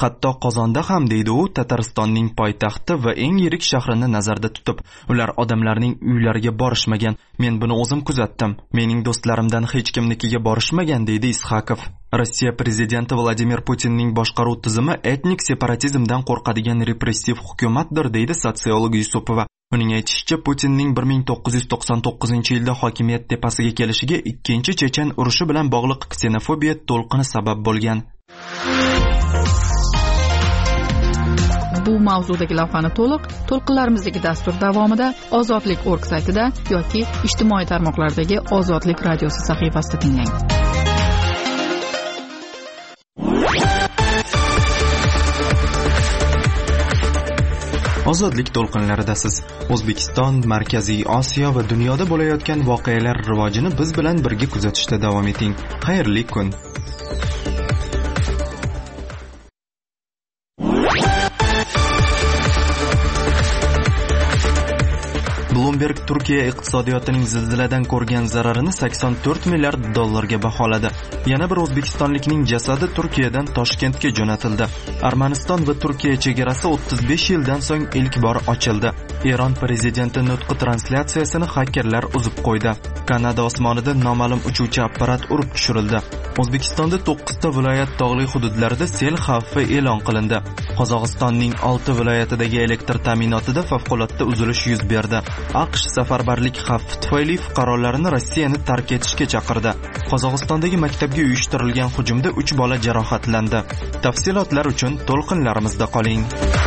Hatto Qozonda ham, deydi u, Tataristonning poytaxti va eng yirik shahrini nazarda tutib, ular odamlarning uylariga borishmagan. Men buni o'zim kuzatdim. Mening do'stlarimdan hech kimnikiga borishmagan, deydi Isxakov. Rossiya prezidenti Vladimir Putinning boshqaruv tizimi etnik separatizmdan qo'rqadigan repressiv hukumatdir, deydi sotsiolog Yusupova. Uning aytishicha, Putinning bir ming to'qqiz yuz to'qson to'qqizinchi yilda hokimiyat tepasiga kelishiga ikkinchi Chechen urushi bilan bog'liq ksenofobiya to'lqini sabab bo'lgan. Bu mavzudagi lavhani to'liq to'lqinlarimizdagi dastur davomida Ozodlik nokta org saytida yoki ijtimoiy tarmoqlardagi Ozodlik radiosi sahifasida tinglang. Ozodlik to'lqinlaridasiz. O'zbekiston, Markaziy Osiyo va dunyoda bo'layotgan voqealar rivojini biz bilan birga kuzatishda davom eting. Xayrli kun. Bloomberg Turkiya iqtisodiyotining zilziladan ko'rgan zararini sakson to'rt milliard dollarga baholadi. Yana bir o'zbekistonlikning jasadi Turkiyadan Toshkentga jo'natildi. Armaniston va Turkiya chegarasi o'ttiz besh yildan so'ng ilk bor ochildi. Eron prezidenti nutqi translyatsiyasini xakerlar uzib qo'ydi. Kanada osmonida noma'lum uchuvchi apparat urib tushirildi. O'zbekistonda to'qqizta viloyat tog'li hududlarida sel xavfi e'lon qilindi. Qozog'istonning olti viloyatidagi elektr ta'minotida favqulodda uzilish yuz berdi. AQSh safarbarlik xavfi tufayli fuqarolarini Rossiyani tark etishga chaqirdi. Qozog'istondagi maktabga uyushtirilgan hujumda uch bola jarohatlandi. Tafsilotlar uchun to'lqinlarimizda qoling.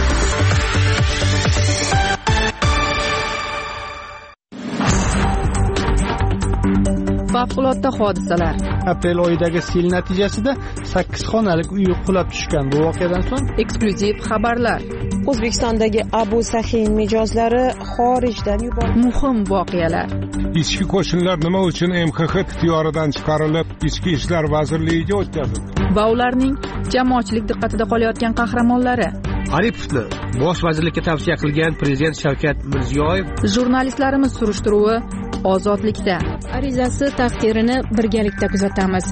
Favqulodda hodisalar. Aprel oyidagi sel natijasida sakkiz xonalik uy qulab tushgan. Bu voqeadan so'ng eksklyuziv xabarlar. O'zbekistondagi Abu Sahin mijozlari xorijdan yuborildi. Muhim voqealar. Ichki qo'shinlar nima uchun M X X ixtiyoridan chiqarilib, Ichki ishlar vazirligiga o'tkazildi? Va ularning jamoatchilik diqqatida qolayotgan qahramonlari. Aripovni bosh vazirlikka tavsiya qilgan prezident Shavkat Mirziyoyev. Jurnalistlarimiz surishtiruvi Ozodlikda. Arizasi taqdirini birgalikda kuzatamiz.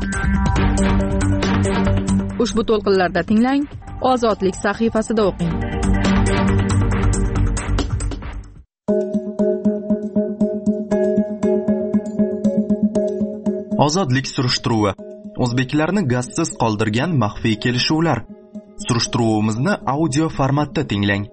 Ushbu to'lqinlarda tinglang, Ozodlik sahifasida o'qing. Ozodlik surishtiruvi. O'zbeklarni gazsiz qoldirgan maxfiy kelishuvlar. Surishtiruvimizni audio formatda tinglang.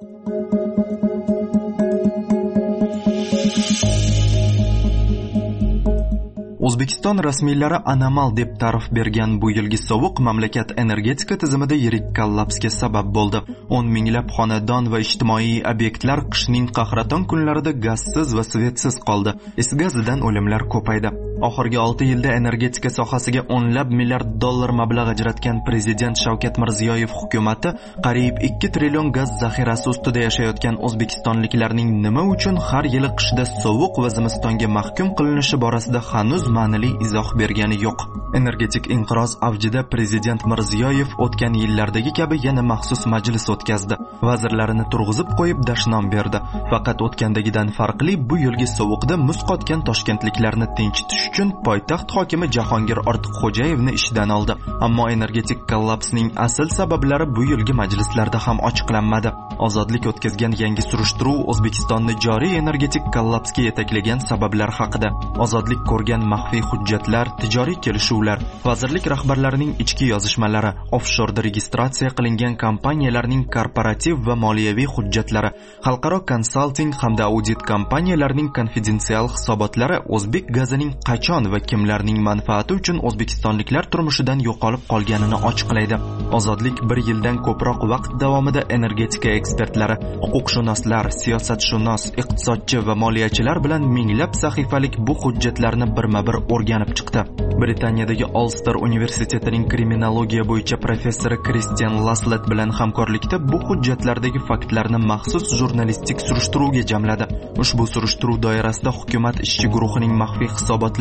O'zbekiston rasmiylari anomal deb ta'rif bergan bu yilgi sovuq mamlakat energetika tizimida yirik kollapsga sabab bo'ldi. o'n minglab xonadon va ijtimoiy obyektlar qishning qahraton kunlarida gazsiz va svetsiz qoldi. Is gazidan o'limlar ko'paydi. Oxirgi olti yilda energetika sohasiga o'nlab milliard dollar mablag' ajratgan prezident Shavkat Mirziyoyev hukumatı qariyb ikki trillion gaz zaxirasi ustida yashayotgan o'zbekistonliklarning nima uchun har yili qishda sovuq va zimistonga mahkum qilinishi borasida hanuz ma'nili izoh bergani yo'q. Energetik inqiroz avjida prezident Mirziyoyev o'tgan yillardagi kabi yana maxsus majlis o'tkazdi. Vazirlarini turg'izib qo'yib dashnom berdi. Faqat o'tgandagidan farqli bu yilgi sovuqda muz qotgan toshkentliklarni tinchitish uchun poytaxt hokimi Jahongir Ortiqxo'jayevni ishdan oldi. Ammo energetik kollapsning asl sabablari bu yilgi majlislarda ham ochiqlanmadi. Ozodlik o'tkazgan yangi surishtiruv O'zbekistonni joriy energetik kollapsga yetaklagan sabablar haqida. Ozodlik ko'rgan maxfiy hujjatlar, tijoriy kelishuvlar, vazirlik rahbarlarining ichki yozishmalari, offshorda registratsiya qilingan kompaniyalarning korporativ va moliyaviy hujjatlari, xalqaro konsalting hamda audit kompaniyalarining konfidensial hisobotlari o'zbek gazining qachon va kimlarning manfaati uchun o'zbekistonliklar turmushidan yo'qolib qolganini ochiqlaydi. Ozodlik bir yildan ko'proq vaqt davomida energetika ekspertlari, huquqshunoslar, siyosatshunos, iqtisodchi va moliyachilar bilan minglab sahifalik bu hujjatlarni birma-bir o'rganib chiqdi. Britaniyadagi Ulster universitetining kriminologiya bo'yicha professori Christian Laslet bilan hamkorlikda bu hujjatlardagi faktlarni maxsus jurnalistik surishtiruvga jamladi. Ushbu surishtiruv doirasida hukumat ishchi guruhining maxfiy hisobotlari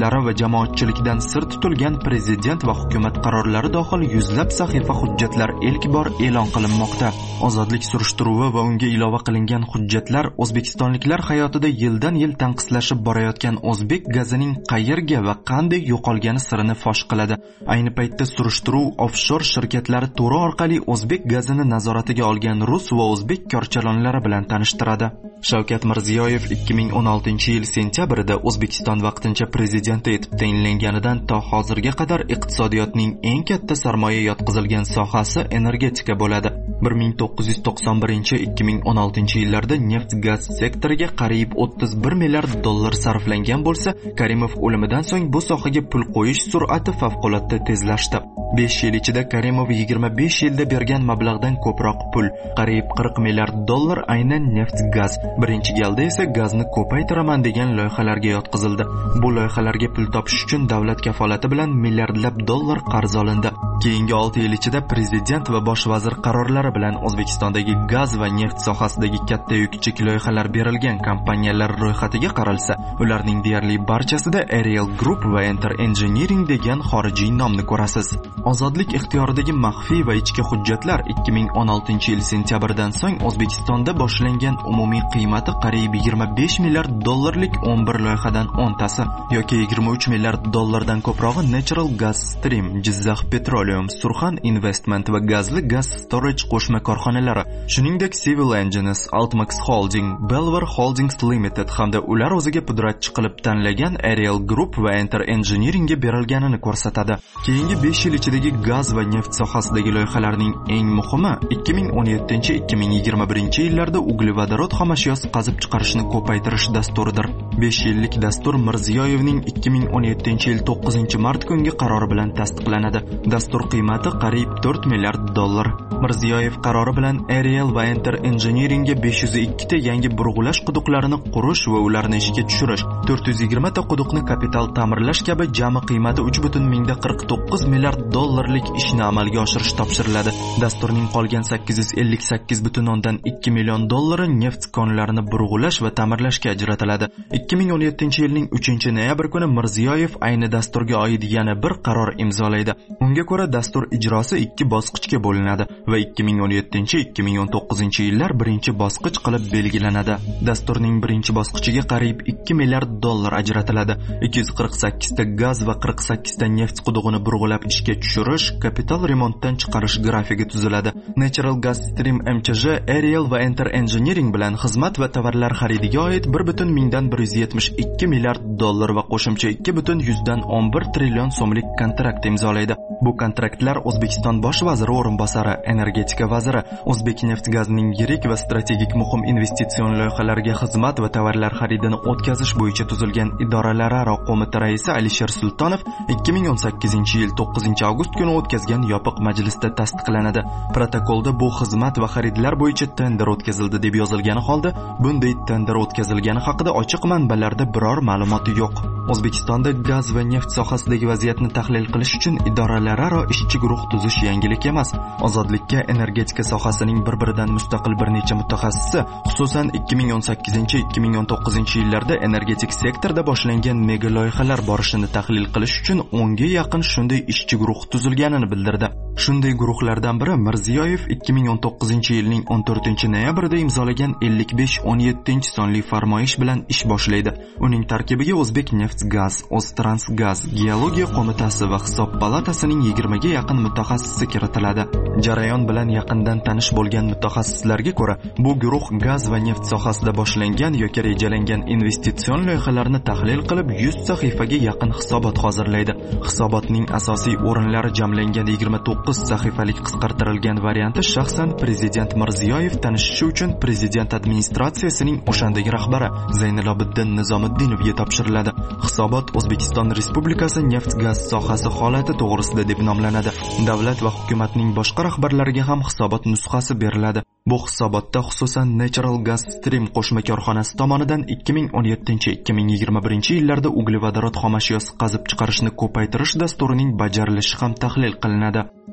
tashkilotlari va jamoatchilikdan sir tutilgan prezident va hukumat qarorlari dohil yuzlab sahifa hujjatlar ilk bor e'lon qilinmoqda. Ozodlik surishtiruvi va unga ilova qilingan hujjatlar o'zbekistonliklar hayotida yildan yil tanqislashib borayotgan o'zbek gazining qayerga va qanday yo'qolgani sirini fosh qiladi. Ayni paytda surishtiruv offshor shirkatlari to'ri orqali o'zbek gazini nazoratiga olgan rus va o'zbek korchalonlari bilan tanishtiradi. Shavkat Mirziyoyev ikki ming o'n oltinchi yil sentyabrida O'zbekiston vaqtincha prezidenti etib tayinlanganidan to hozirga qadar iqtisodiyotning eng katta sarmoya yotqizilgan sohasi energetika bo'ladi. bir ming to'qqiz yuz to'qson birinchi - ikki ming o'n oltinchi yillarda neft-gaz sektoriga qariyb o'ttiz bir milliard dollar sarflangan bo'lsa, Karimov o'limidan so'ng bu sohaga pul qo'yish sur'ati favqulodda tezlashdi. besh yil ichida Karimov yigirma besh yilda bergan mablag'dan ko'proq pul, qariyb qirq milliard dollar aynan neft-gaz, birinchi galda esa gazni ko'paytiraman degan loyihalarga yotqizildi. Bu loyihalarga pul topish uchun davlat kafolati bilan milliardlab dollar qarz olindi. Keyingi olti yil ichida prezident va bosh vazir qarorlari bilan O'zbekistondagi gaz va neft sohasidagi katta yukchik loyihalar berilgan kompaniyalar ro'yxatiga qaralsa, ularning deyarli barchasida Ariel Group va Enter Engineering degan xorijiy nomni ko'rasiz. Ozodlik ixtiyoridagi maxfiy va ichki hujjatlar ikki ming o'n oltinchi yil sentyabrdan so'ng O'zbekistonda boshlangan umumiy qiymati qariyb yigirma besh milliard dollarlik o'n bir loyihadan o'ntasi yoki yigirma uch milliard dollardan ko'prog'i Natural Gas Stream, Jizzax Petroleum, Surxon Investment va gazli gaz storage qo'shma korxonalari, shuningdek Civil Engineers, Altmax Holding, Belvar Holdings Limited hamda ular o'ziga pudratchi qilib tanlagan Ariel Group va Enter Engineeringga berilganini ko'rsatadi. Keyingi besh yil ichidagi gaz va neft sohasidagi loyihalarning eng muhimi ikki ming o'n yettinchi - ikki ming yigirma birinchi yillarda uglevodorod xomashyosi qazib chiqarishni ko'paytirish dasturidir. besh yillik dastur Mirziyoyevning ikki ming o'n yettinchi yil to'qqizinchi mart kungi qarori bilan tasdiqlanadi. Dastur qiymati qariyb to'rt milliard dollar. Mirziyoyev qarori bilan Ariel va Enter Engineeringga besh yuz ikki ta yangi burg'ulash quduqlarini qurish va ularni ishga tushirish, to'rt yuz yigirma ta quduqni kapital ta'mirlash kabi jami qiymati uch butun mingda qirq to'qqiz milliard dollarlik ishni amalga oshirish topshiriladi. Dasturning qolgan sakkiz yuz ellik sakkiz butun o'ndan ikki million dollari neft konlarini burg'ulash va ta'mirlashga ajratiladi. ikki ming o'n yettinchi yilning uchinchi noyabr kuni Mirziyoyev ayni dasturga oid yana bir qaror imzolaydi. Unga ko'ra dastur ijrosi ikki bosqichga bo'linadi va ikki ming o'n yettinchi - ikki ming o'n to'qqizinchi yillar birinchi bosqich qilib belgilanadi. Dasturning birinchi bosqichiga qariyb ikki milliard dollar ajratiladi. ikki yuz qirq sakkiz ta gaz va qirq sakkiz ta neft qudug'ini burg'ulab ishga tushirish, kapital remontdan chiqarish grafigi tuziladi. Natural Gas Stream M Ch J, Ariel va Enter Engineering bilan xizmat va tovarlar xaridiga oid bir butun mingdan bir yuz yetmish ikki milliard dollar va qo'shimcha ikki butun yuzdan o'n bir trillion so'mlik kontrakt imzolaydi. Bu kontraktlar O'zbekiston bosh vaziri o'rinbosari, energetika vaziri, O'zbek neft gazining yirik va strategik muhim investitsion loyihalariga xizmat va tovarlar xaridini o'tkazish bo'yicha tuzilgan idoralararo qo'mita raisi Alisher Sultonov ikki ming o'n sakkizinchi yil to'qqizinchi avgust kuni o'tkazgan yopiq majlisda tasdiqlanadi. Protokolda bu xizmat va xaridlar bo'yicha tender o'tkazildi deb yozilgani holda, bunday tender o'tkazilgani haqida ochiq manbalarda biror ma'lumot yo'q. O'zbekistonda gaz va neft sohasidagi vaziyatni tahlil qilish uchun idoralararo ishchi guruh tuzish yangilik emas. Ozodlikka energetika sohasining bir-biridan mustaqil bir necha mutaxassisi, xususan ikki ming o'n sakkizinchi - ikki ming o'n to'qqizinchi yillarda energetik sektorda boshlangan mega loyihalar borishini tahlil qilish uchun o'nga yaqin shunday ishchi guruh tuzilganini bildirdi. Shunday guruhlardan biri Mirziyoyev ikki ming o'n to'qqizinchi yilning o'n to'rtinchi noyabrida imzolagan ellik besh o'n yettinchi sonli farmoyish bilan ish boshlaydi. Uning tarkibiga O'zbek Neft-Gaz, O'ztransgaz, Geologiya qo'mitasi va Hisob palatasining yigirmaga yaqin mutaxassisi kiritiladi. Jarayon bilan yaqindan tanish bo'lgan mutaxassislarga ko'ra, bu guruh gaz va neft sohasida boshlangan yoki rejalangan investitsion loyihalarni tahlil qilib yuz sahifaga yaqin hisobot hozirlaydi. Hisobotning asosiy o'rinlari jamlangan yigirma to'qqiz sahifalik qisqartirilgan varianti shaxsan prezident Mirziyoyev tanishishi uchun prezident administratsiyasining o'shandagi rahbari Zaynalobiddin Nizomiddinovga topshiriladi. Hisobot O'zbekiston Respublikasi neft-gaz sohasi holati to'g'risida deb nomlanadi. Davlat va hukumatning boshqa rahbarlariga ham hisobot nusxasi beriladi. Bu hisobotda xususan Natural Gas Stream qo'shma korxonasi tomonidan ikki ming o'n yettinchi - ikki ming yigirma birinchi yillarda uglevodorod xomashyosi qazib chiqarishni ko'paytirish dasturining bajarilishi ham tahlil qilinadi.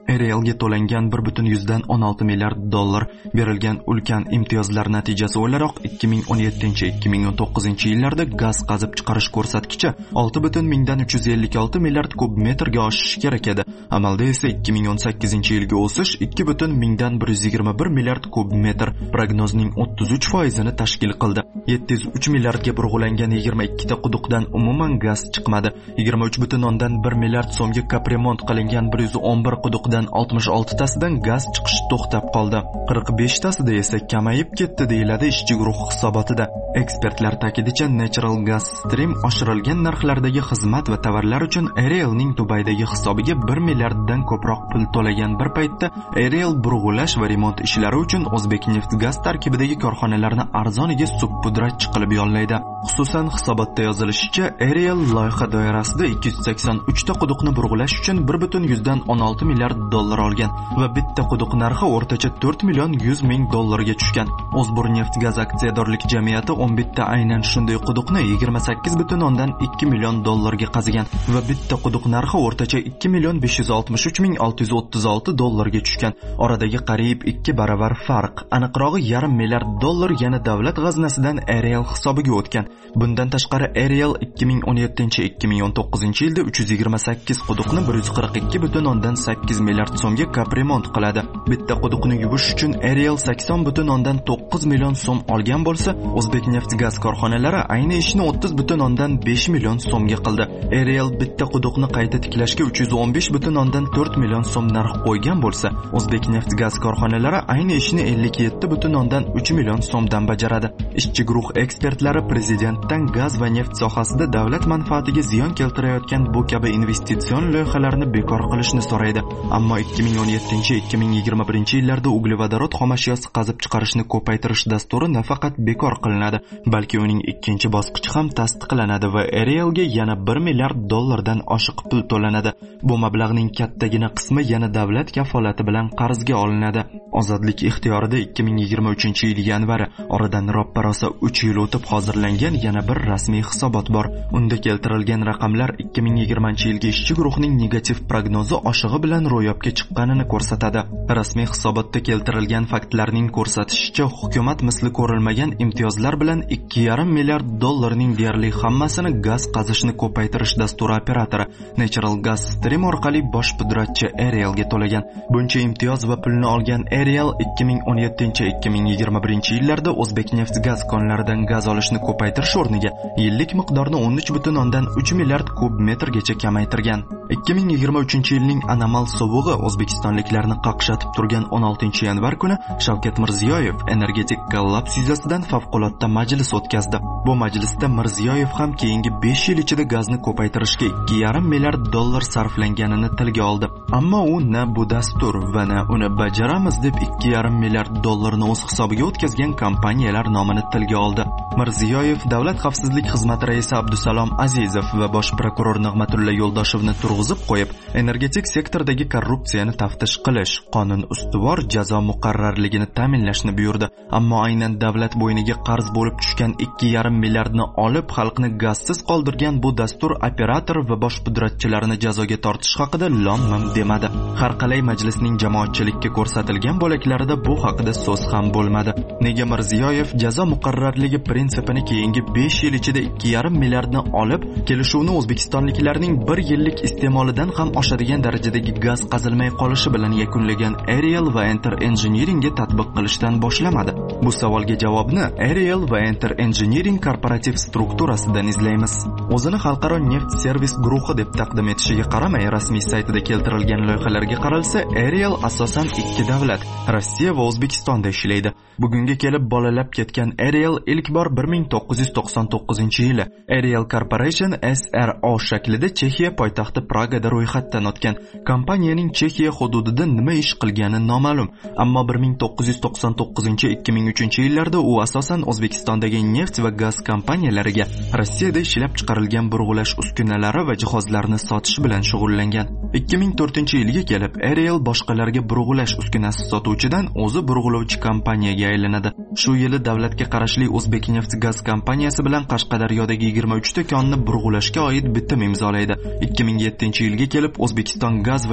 Arielga to'langan bir butun yuzdan o'n olti milliard dollar berilgan ulkan imtiyozlar natijasi o'laroq ikki ming o'n yettinchi ikki ming o'n to'qqizinchi yillarda gaz qazib chiqarish ko'rsatkichi olti butun mingdan uch yuz ellik olti milliard kub metrga oshishi kerak edi. Amalda esa ikki ming o'n sakkizinchi yilga o'sish ikki butun mingdan bir yuz yigirma bir milliard kub metr prognozning o'ttiz uch foizini tashkil qildi. yetti yuz uch milliardga burg'ulangan yigirma ikkita quduqdan umuman gaz chiqmadi. yigirma uch butun o'ndan bir milliard so'mga kapremont qilingan bir yuz o'n bir quduqdan oltmish oltitasidan gaz chiqish to'xtab qoldi. qirq beshtasida esa kamayib ketdi deyiladi ishchi guruh hisobotida. Ekspertlar ta'kidicha Natural Gas Stream oshirilgan narxlardagi xizmat va tovarlar uchun Arielning Dubaydagi hisobiga bir milliarddan ko'proq pul to'lagan bir paytda Ariel burg'ulash va remont ishlari uchun O'zbekneft gaz tarkibidagi korxonalarni arzoniga subpudratchi qilib yollaydi. Xususan hisobotda yozilishicha, Ariel loyiha doirasida ikki yuz sakson uch ta quduqni burg'ulash uchun bir butun yuzdan o'n olti milliard dollar olgan va bitta quduq narxi o'rtacha to'rt million yuz ming dollarga tushgan. O'zburneft gaz aksiyadorlik jamiyati o'n bitta aynan shunday quduqni yigirma sakkiz butun o'ndan ikki million dollarga qazigan va bitta quduq narxi o'rtacha ikki million besh yuz oltmish uch ming olti yuz o'ttiz olti dollarga tushgan. Oradagi qariyb ikki baravar farq, aniqrog'i yarim milliard dollar yana davlat g'aznasidan Ariel hisobiga o'tgan. Bundan tashqari Ariel ikki ming o'n yettinchi ikki ming o'n to'qqizinchi yilda uch yuz yigirma sakkiz quduqni bir yuz qirq ikki butun o'ndan sakkiz milliard so'mga kapremont qiladi. Bitta quduqni yuvish uchun Ariel sakson butun o'ndan to'qqiz million so'm olgan bo'lsa, O'zbekneft gaz korxonalari ayni ishni o'ttiz butun o'ndan besh million so'mga qildi. Ariel bitta quduqni qayta tiklashga uch yuz o'n besh butun o'ndan to'rt million so'm narx qo'ygan bo'lsa, O'zbekneft gaz korxonalari ayni ishni ellik yetti butun o'ndan uch million so'mdan bajaradi. Ishchi guruh ekspertlari prezidentdan gaz va neft sohasida davlat manfaatiga ziyon keltirayotgan bu kabi investitsion loyihalarni bekor qilishni so'raydi. Ammo ikki ming o'n yettinchi ikki ming yigirma birinchi yillarda uglevodorod xomashyosi qazib chiqarishni ko'paytirish dasturi nafaqat bekor qilinadi, balki uning ikkinchi bosqichi ham tasdiqlanadi va Arielga yana bir milliard dollardan oshiq pul to'lanadi. Bu mablag'ning kattagina qismi yana davlat kafolati bilan qarzga olinadi. Ozodlik ixtiyorida ikki ming yigirma uchinchi yil yanvar, oradan roppa-rosa uch yil o'tib hozirlangan yana bir rasmiy hisobot bor. Unda keltirilgan raqamlar ikki ming yigirmanchi yilga ishchi guruhning negativ prognozi oshig'i bilan ro'yobga chiqqanini ko'rsatadi. Rasmiy hisobotda keltirilgan faktlarning ko'rsatishicha, hukumat misli ko'rilmagan imtiyozlar bilan ikki yarim milliard dollarning deyarli hammasini gaz qazishni ko'paytirish dasturi operatori Natural Gas Stream orqali bosh pudratchi Arielga to'lagan. Buncha imtiyoz va pulni olgan Ariel ikki ming o'n yettinchi ikki ming yigirma birinchi yillarda O'zbekneft gaz konlaridan gaz olishni ko'paytirish o'rniga yillik miqdorni o'n uch butun o'ndan uch milliard kub metrgacha kamaytirgan. ikki ming yigirma uchinchi yilning anomal sovug'i O'zbekistonliklarni qaqshatib turgan o'n oltinchi yanvar kuni Shavkat Mirziyoyev energetik kollaps yuzasidan favqulodda majlis o'tkazdi. Bu majlisda Mirziyoyev ham keyingi besh yil ichida gazni ko'paytirishga ikki yarim milliard dollar sarflanganini tilga oldi. Ammo u na bu dastur va na uni bajaramiz deb ikki yarim milliard dollarni o'z hisobiga o'tkazgan kompaniyalar nomini tilga oldi. Mirziyoyev Davlat xavfsizlik xizmati raisi Abdusalom Azizov va bosh prokuror Nig'matulla Yo'ldoshevni turg'izib qo'yib, energetik sektordagi korrupsiyani taftish qilish, qonun ustuvor jazo muqarrarligini ta'minlashni buyurdi. Ammo aynan davlat bo'yniga qarz bo'lib tushgan ikki yarim milliardni olib xalqni gazsiz qoldirgan bu dastur operator va bosh pudratchilarini jazoga tortish haqida lom-mim demadi. Har qalay majlisning jamoatchilikka ko'rsatilgan bo'laklarida bu haqida so'z ham bo'lmadi. Nega Mirziyoyev jazo muqarrarligi prinsipini keyingi besh yil ichida ikki yarim milliardni olib, kelishuvni O'zbekistonliklarning bir yillik iste'molidan ham oshadigan darajadagi gaz qazilmay qolishi bilan yakunlagan Ariel va Enter Engineeringga tatbiq qilishdan boshlamadi? Bu savolga javobni Ariel va Enter Engineering korporativ strukturasidan izlaymiz. O'zini xalqaro neft servis guruhi deb taqdim etishiga qaramay, rasmiy saytida keltirilgan loyihalarga qaralsa, Ariel asosan ikki davlat, Rossiya va O'zbekistonda ishlaydi. Bugunga kelib bolalab ketgan Ariel ilk bor bir ming to'qqiz yuz to'qson to'qqizinchi yili Ariel Corporation S R O shaklida Chexiya poytaxti Pragada ro'yxatdan o'tgan. Kompaniyaning Chexiya hududida nima ish qilgani noma'lum, ammo bir ming to'qqiz yuz to'qson to'qqizinchi ikki ming uchinchi yillarda u asosan O'zbekistondagi neft va gaz kompaniyalariga Rossiyada ishlab chiqarilgan burg'ulash uskunalari va jihozlarini sotish bilan shug'ullangan. ikki ming to'rtinchi yilga kelib Ariel boshqalarga burg'ulash uskunasi sotuvchidan o'zi burg'ulovchi kompaniyaga aylanadi. Shu yili davlatga qarashli O'zbekneft gaz kompaniyasi bilan Qashqadaryodagi yigirma uchta konni burg'ulashga oid bitim imzolaydi. ikki ming yettinchi yilga kelib O'zbekiston gaz va neft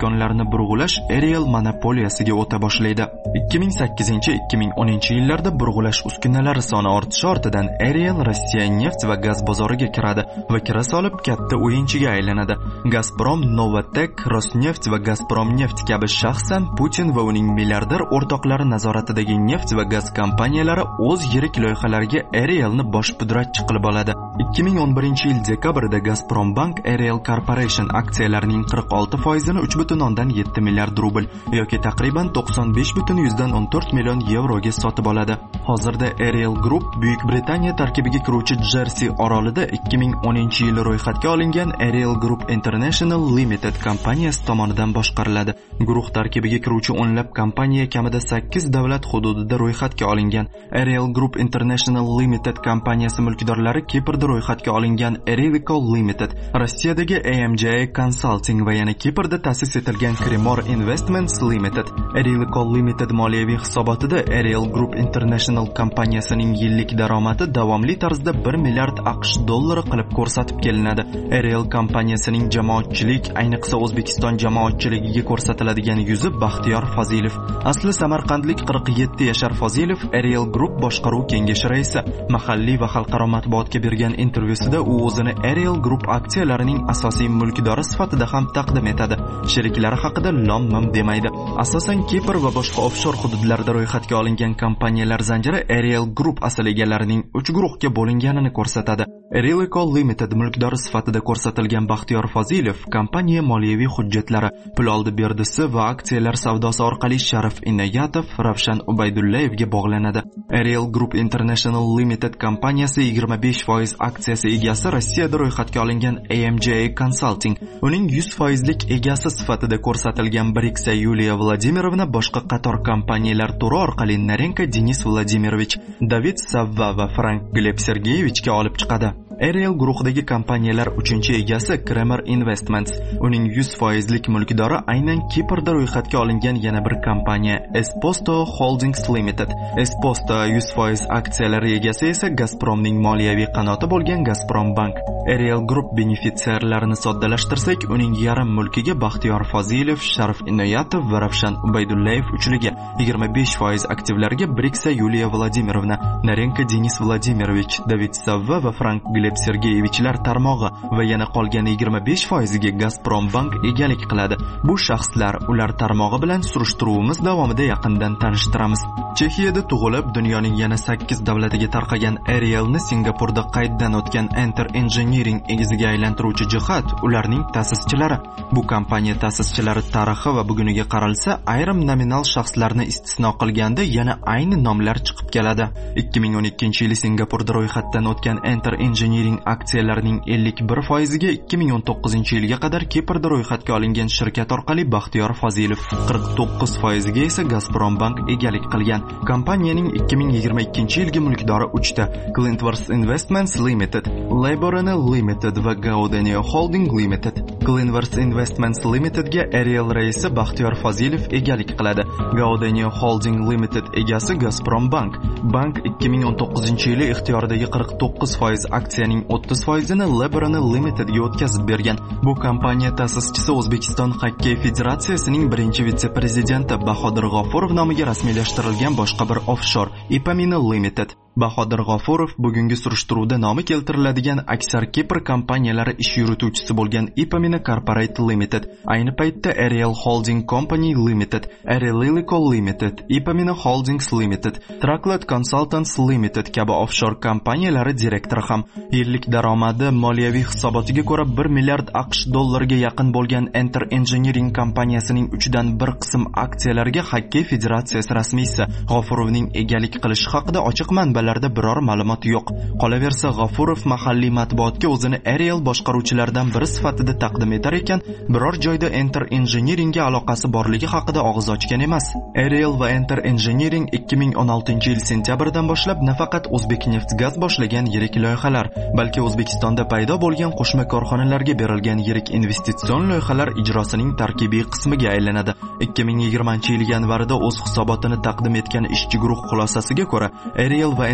imkonlarini burg'ulash Ariel monopoliyasiga o'ta boshlaydi. ikki ming sakkizinchi ikki ming o'ninchi yillarda burg'ulash uskunalari soni ortishi ortidan Ariel Rossiya neft va gaz bozoriga kiradi va kira solib katta o'yinchiga aylanadi. Gazprom, Novatek, Rosneft va Gazprom neft kabi shaxsan Putin va uning milliarder o'rtoqlari nazoratidagi neft va gaz kompaniyalari o'z yirik loyihalariga Arielni bosh pudratchi qilib oladi. ikki ming o'n birinchi yil dekabrida Gazprombank Ariel Corporation aksiyalarining qirq olti foizini uch butun o'ndan yetti milliard rubl yoki taqriban to'qson besh butun yuzdan o'n to'rt million yevroga sotib oladi. Hozirda Ariel Group Buyuk Britaniya tarkibiga kiruvchi Jersey orolida ikki ming o'ninchi yil ro'yxatga olingan Ariel Group International Limited kompaniyasi tomonidan boshqariladi. Guruh tarkibiga kiruvchi o'nlab kompaniya kamida sakkiz davlat hududida ro'yxatga olingan. Ariel Group International Limited kompaniyasi mulkdorlari Kiprda ro'yxatga olingan Arielico Limited, Rossiyadagi A M J A Consulting va yana Kiprda ta'sis etilgan Cremor Investments Limited. Arielico Limited moliyaviy hisobotida Ariel Group International kompaniyasining yillik daromadi davomli tarzda bir milliard AQSh dollari qilib ko'rsatib kelinadi. Ariel kompaniyasining jamoatchilik, ayniqsa O'zbekiston jamoatchiligiga ko'rsatiladigan yuzi Baxtiyor Fozilov. Asli samarqandlik qirq yetti yashar Fozilov Ariel Group boshqaruv kengashi raisi. Mahalliy va xalqaro matbuotga bergan intervyusida u o'zini Ariel Group aksiyalarining asosiy mulkdori sifatida ham taqdim etadi. Sheriklari haqida lom-mim demaydi. Asosan Kipr va boshqa offshor hududlarda ro'yxatga olingan kompaniyalar zanjiri Ariel Group asl egalarining uch guruhga bo'linganini ko'rsatadi. Arielico Limited mulkdori sifatida ko'rsatilgan Baxtiyor Fozilov kompaniya moliyaviy hujjatlari, pul oldi berdisi va aksiyalar savdosi orqali Sharif Inoyatov, Ravshan Ubaydullayevga bog'lanadi. Ariel Group International Limited kompaniyasi yigirma besh foiz aksiyasi egasi Rossiyada ro'yxatga olingan A M J A Consulting, uning yuz foizlik egasi sifatida ko'rsatilgan Briksa Yuliya Vladimirovna boshqa qator kompaniyalar turi orqali Narenko Denis Vladimirovich, David Savva va Frank Gleb Sergeyevichga olib chiqadi. Ariel guruhidagi kompaniyalar uchinchi egasi Cremor Investments, uning yuz foizlik mulkdori aynan Kiprda ro'yxatga olingan yana bir kompaniya Esposto Holdings Limited. Esposto yuz foiz aksiyalari egasi esa Gazpromning moliyaviy qanoti bo'lgan Gazprombank. Ariel Group benefitsiyarlarini soddalashtirsak, uning yarim mulkiga Baxtiyor Fozilov, Sharif Inoyatov va Ravshan Ubaydullayev uchligiga, yigirma besh foiz aktivlariga Briksa Yuliya Vladimirovna, Narenko Denis Vladimirovich, David Savva va Frank Gleb Sergeyevichlar tarmog'i va yana qolgan yigirma besh foiziga Gazprombank egalik qiladi. Bu shaxslar ular tarmog'i bilan surishtiruvimiz davomida yaqindan tanishtiramiz. Chexiyada tug'ilib, dunyoning yana sakkiz davlatiga tarqagan Arielni Singapurda qayddan o'tgan Enter Engineering egiziga aylantiruvchi jihat ularning ta'sischilari. Bu kompaniya ta'sischilari tarixi va buguniga qaralsa, ayrim nominal shaxslarni istisno qilganda yana ayni nomlar chiqib keladi. ikki ming o'n ikkinchi yil Singapurda ro'yxatdan o'tgan Enter Engineering aksiyalarining ellik bir foiziga ikki ming o'n to'qqizinchi yilga qadar Kiprda ro'yxatga olingan shirkat orqali Baxtiyor Fozilov, qirq to'qqiz foiziga esa Gazprombank egalik qilgan. Kompaniyaning ikki ming yigirma ikkinchi yilgi mulkdori uchta: Clintworth Investments Limited, Laborana Limited va Gaudenio Holding Limited. Clintworth Investments Limitedga Ariel raisi Baxtiyor Fozilov egalik qiladi. Gaudenio Holding Limited egasi Gazprombank. Bank ikki ming o'n to'qqizinchi yili ixtiyoridagi qirq to'qqiz foiz aksiyaning o'ttiz foizini Laborana Limitedga o'tkazib bergan. Bu kompaniya ta'sischisi O'zbekiston Xokkey Federatsiyasining birinchi vitse-prezidenti Bahodir G'ofurov nomiga rasmiylashtirilgan boshqa bir offshore Ipamina Limited. Bahodir G'ofurov bugungi surishtiruvda nomi keltiriladigan aksar Kipr kompaniyalari ish yurituvchisi bo'lgan Ipamina Corporate Limited, ayni paytda Ariel Holding Company Limited, Arielico Limited, Ipamina Holdings Limited, Trackled Consultants Limited kabi offshore kompaniyalari direktori ham. Yillik daromadi moliyaviy hisobotiga ko'ra bir milliard AQSh dollariga yaqin bo'lgan Enter Engineering kompaniyasining uchdan bir qism aksiyalariga Xokkey Federatsiyasi rasmiysi G'ofurovning egalik qilishi haqida ochiq manba larda biror ma'lumot yo'q. Qolaversa, G'ofurov mahalliy matbuotga o'zini Ariel boshqaruvchilaridan biri sifatida taqdim etar ekan, biror joyda Enter Engineeringga aloqasi borligi haqida og'iz ochgan emas. Ariel va Enter Engineering ikki ming o'n oltinchi yil sentyabrdan boshlab nafaqat O'zbekneftgaz boshlagan yirik loyihalar, balki O'zbekistonda paydo bo'lgan qo'shma korxonalarga berilgan yirik investitsion loyihalar ijrosining tarkibiy qismiga aylanadi. ikki ming yigirmanchi yil yanvarida o'z hisobotini taqdim etgan ishchi guruh xulosasiga ko'ra, Ariel va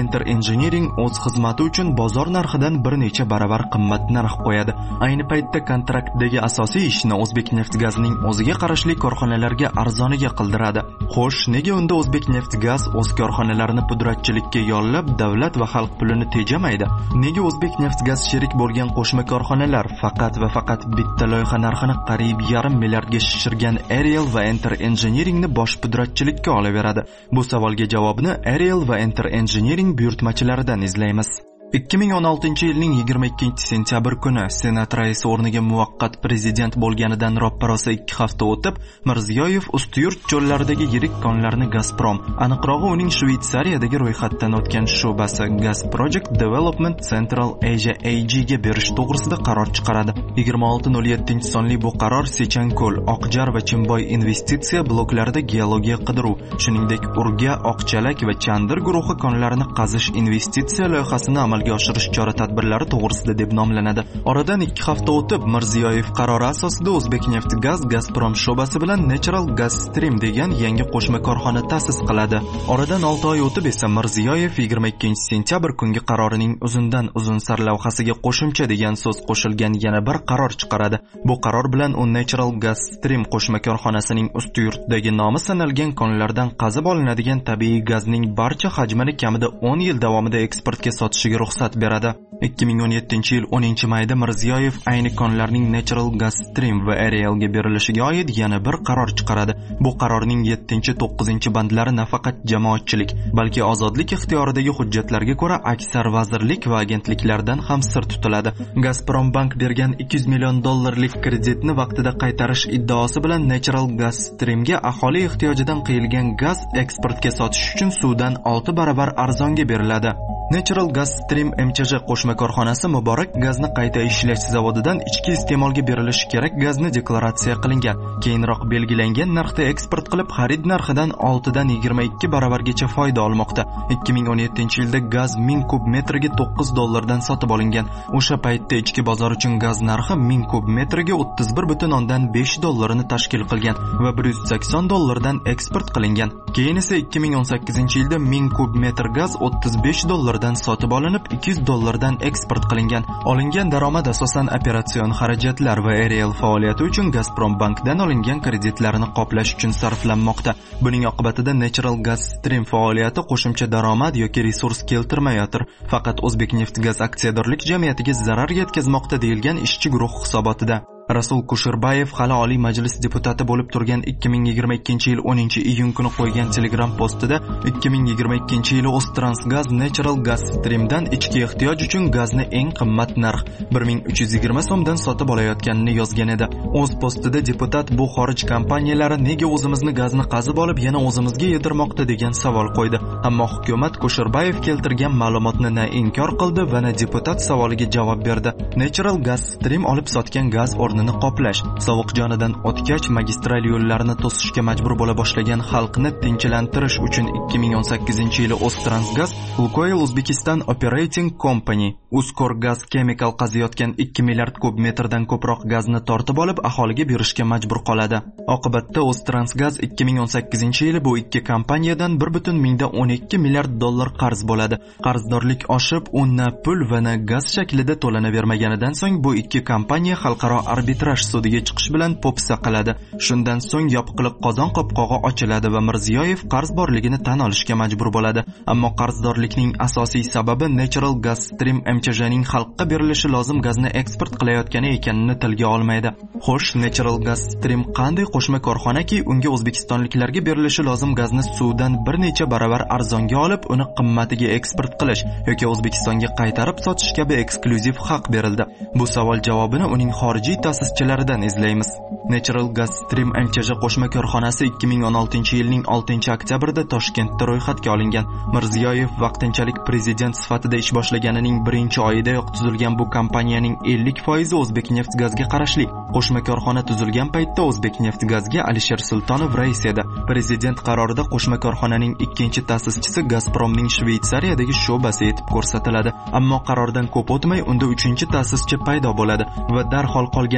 Enter Engineering o'z xizmati uchun bozor narxidan bir necha baravar qimmat narx qo'yadi. Ayni paytda kontraktdagi asosiy ishni O'zbekneftgazning o'ziga qarashli korxonalarga arzoniga qildiradi. Xo'sh, nega unda O'zbekneftgaz o'z korxonalarini pudratchilikka yollab, davlat va xalq pulini tejamaydi? Nega O'zbekneftgaz sherik bo'lgan qo'shma korxonalar faqat va faqat bitta loyiha narxini qariyb yarim milliardga shishirgan Ariel va Enter Engineeringni bosh pudratchilikka olaveradi? Bu savolga javobni Ariel va Enter Engineering buyurtmachilaridan izlaymiz. ikki ming o'n oltinchi yilning yigirma ikkinchi sentyabr kuni Senat raisi o'rniga muvaqqat prezident bo'lganidan roppa-rosa ikki hafta o'tib, Mirziyoyev Ustiyurt cho'llaridagi yirik konlarni Gazprom, aniqrog'i uning Shveysariyadagi ro'yxatdan o'tgan sho'basi Gas Project Development Central Asia A G ga berish to'g'risida qaror chiqaradi. yigirma olti nol yetti sonli bu qaror Sechanko'l, Oqjar va Chimboy investitsiya bloklarida geologiya qidiruv, shuningdek Urga, Oqchalak va Chandir guruhi konlarini qazish investitsiya loyihasini amalga oshirish chora-tadbirlari to'g'risida deb nomlanadi. Oradan ikki hafta o'tib, Mirziyoyev qarori asosida O'zbekneftgaz Gazprom sho'basi bilan Natural Gas Stream degan yangi qo'shma korxona ta'sis qiladi. Oradan olti oy o'tib esa Mirziyoyev yigirma ikkinchi sentyabr kungi qarorining uzundan uzun sarlavhasiga qo'shimcha degan so'z qo'shilgan yana bir qaror chiqaradi. Bu qaror bilan u Natural Gas Stream qo'shma korxonasining Ustiyurtdagi nomi sanalgan konlardan qazib olinadigan tabiiy gazning barcha hajmini kamida o'n yil davomida eksportga sotishiga ruxsat beradi. ikki ming o'n yettinchi yil o'ninchi mayda Mirziyoyev ayni konlarning Natural Gas Stream va Arielga berilishiga oid yana bir qaror chiqaradi. Bu qarorning yettinchi to'qqizinchi bandlari nafaqat jamoatchilik, balki ozodlik ixtiyoridagi hujjatlarga ko'ra aksar vazirlik va agentliklardan ham sir tutiladi. Gazprom bank bergan ikki yuz million dollarlik kreditni vaqtida qaytarish iddaosi bilan Natural Gas Streamga aholi ehtiyojidan qiyilgan gaz eksportga sotish uchun suvdan olti baravar arzonga beriladi. Natural Gas Stream M Ch J qo'shma korxonasi Muborak gazni qayta ishlash zavodidan ichki iste'molga berilishi kerak gazni deklaratsiya qilingan, keyinroq belgilangan narxda eksport qilib, xarid narxidan oltidan yigirma ikki baravargacha foyda olmoqda. ikki ming o'n yettinchi yilda gaz ming kub metriga to'qqiz dollardan sotib olingan. O'sha paytda ichki bozor uchun gaz narxi ming kub metriga o'ttiz bir butun o'ndan besh dollarini tashkil qilgan va bir yuz sakson dollardan eksport qilingan. Keyin esa ikki ming o'n sakkizinchi yilda ming kub metr gaz o'ttiz besh dollar dan sotib olinib, ikki yuz dollardan eksport qilingan. Olingan daromad asosan operatsion xarajatlar va Ariel faoliyati uchun Gazprom bankdan olingan kreditlarni qoplash uchun sarflanmoqda. Buning oqibatida Natural Gas Stream faoliyati qo'shimcha daromad yoki resurs keltirmayotir. Faqat O'zbekneftgaz aksiyadorlik jamiyatiga zarar yetkazmoqda deyilgan ishchi guruh hisobotida. Rasul Kusherbayev hali Oliy Majlis deputati bo'lib turgan ikki ming yigirma ikkinchi yil o'ninchi iyun kuni qo'ygan Telegram postida ikki ming yigirma ikkinchi yili O'ztransgaz Natural Gas Streamdan ichki ehtiyoj uchun gazni eng qimmat narx bir ming uch yuz yigirma so'mdan sotib olayotganini yozgan edi. O'z postida deputat bu xorij kompaniyalari nega o'zimizni gazni qazib olib yana o'zimizga yedirmoqda degan savol qo'ydi. Ammo hukumat Kusherbayev keltirgan ma'lumotni na inkor qildi va na deputat savoliga javob berdi. Natural Gas Stream olib sotgan gaz o'rnini qoplash, sovuq jonidan o'tkach magistral yo'llarni to'sishga majbur bo'la boshlagan xalqni tinchlantirish uchun ikki ming o'n sakkizinchi yili O'ztransgaz Lukoil Uzbekistan Operating Company Uzkor Gaz Chemical qaziyotgan ikki milliard kub metrdan ko'proq gazni tortib olib aholiga berishga majbur qoladi. Oqibatda O'ztransgaz ikki ming o'n sakkizinchi yili bu ikki kompaniyadan bir butun mingda o'n ikki milliard dollar qarz bo'ladi. Qarzdorlik oshib, u na pul va na gaz shaklida to'lanavermaganidan so'ng bu ikki kompaniya xalqaro arbitraj sudiga chiqish bilan po'pisa qiladi. Shundan so'ng yopiqliq qozon qopqog'i ochiladi va Mirziyoyev qarz borligini tan olishga majbur bo'ladi. Ammo qarzdorlikning asosiy sababi Natural Gas Stream M Ch J'ning xalqqa berilishi lozim gazni eksport qilayotgani ekanini tilga olmaydi. Xo'sh, Natural Gas Stream qanday qo'shma korxonaki unga o'zbekistonliklarga berilishi lozim gazni suvdan bir necha baravar arzonga olib, uni qimmatiga eksport qilish yoki O'zbekistonga qaytarib sotish kabi eksklyuziv haq berildi? Bu savol javobini uning xorijiy ta'sischilaridan izlaymiz. Natural Gas Stream M Ch J qo'shma korxonasi ikki ming o'n oltinchi yilning oltinchi oktyabrida Toshkentda ro'yxatga olingan. Mirziyoyev vaqtinchalik prezident sifatida ish boshlaganining birinchi oyidayoq tuzilgan bu kompaniyaning ellik foizi O'zbekneftgazga qarashli. Qo'shma korxona tuzilgan paytda O'zbekneftgazga Alisher Sultonov rais edi. Prezident qarorida qo'shma korxonaning ikkinchi ta'sischisi Gazpromning Shveysariyadagi sho'basi etib ko'rsatiladi. Ammo qarordan ko'p o'tmay unda uchinchi ta'sischi paydo bo'ladi va darhol qolgan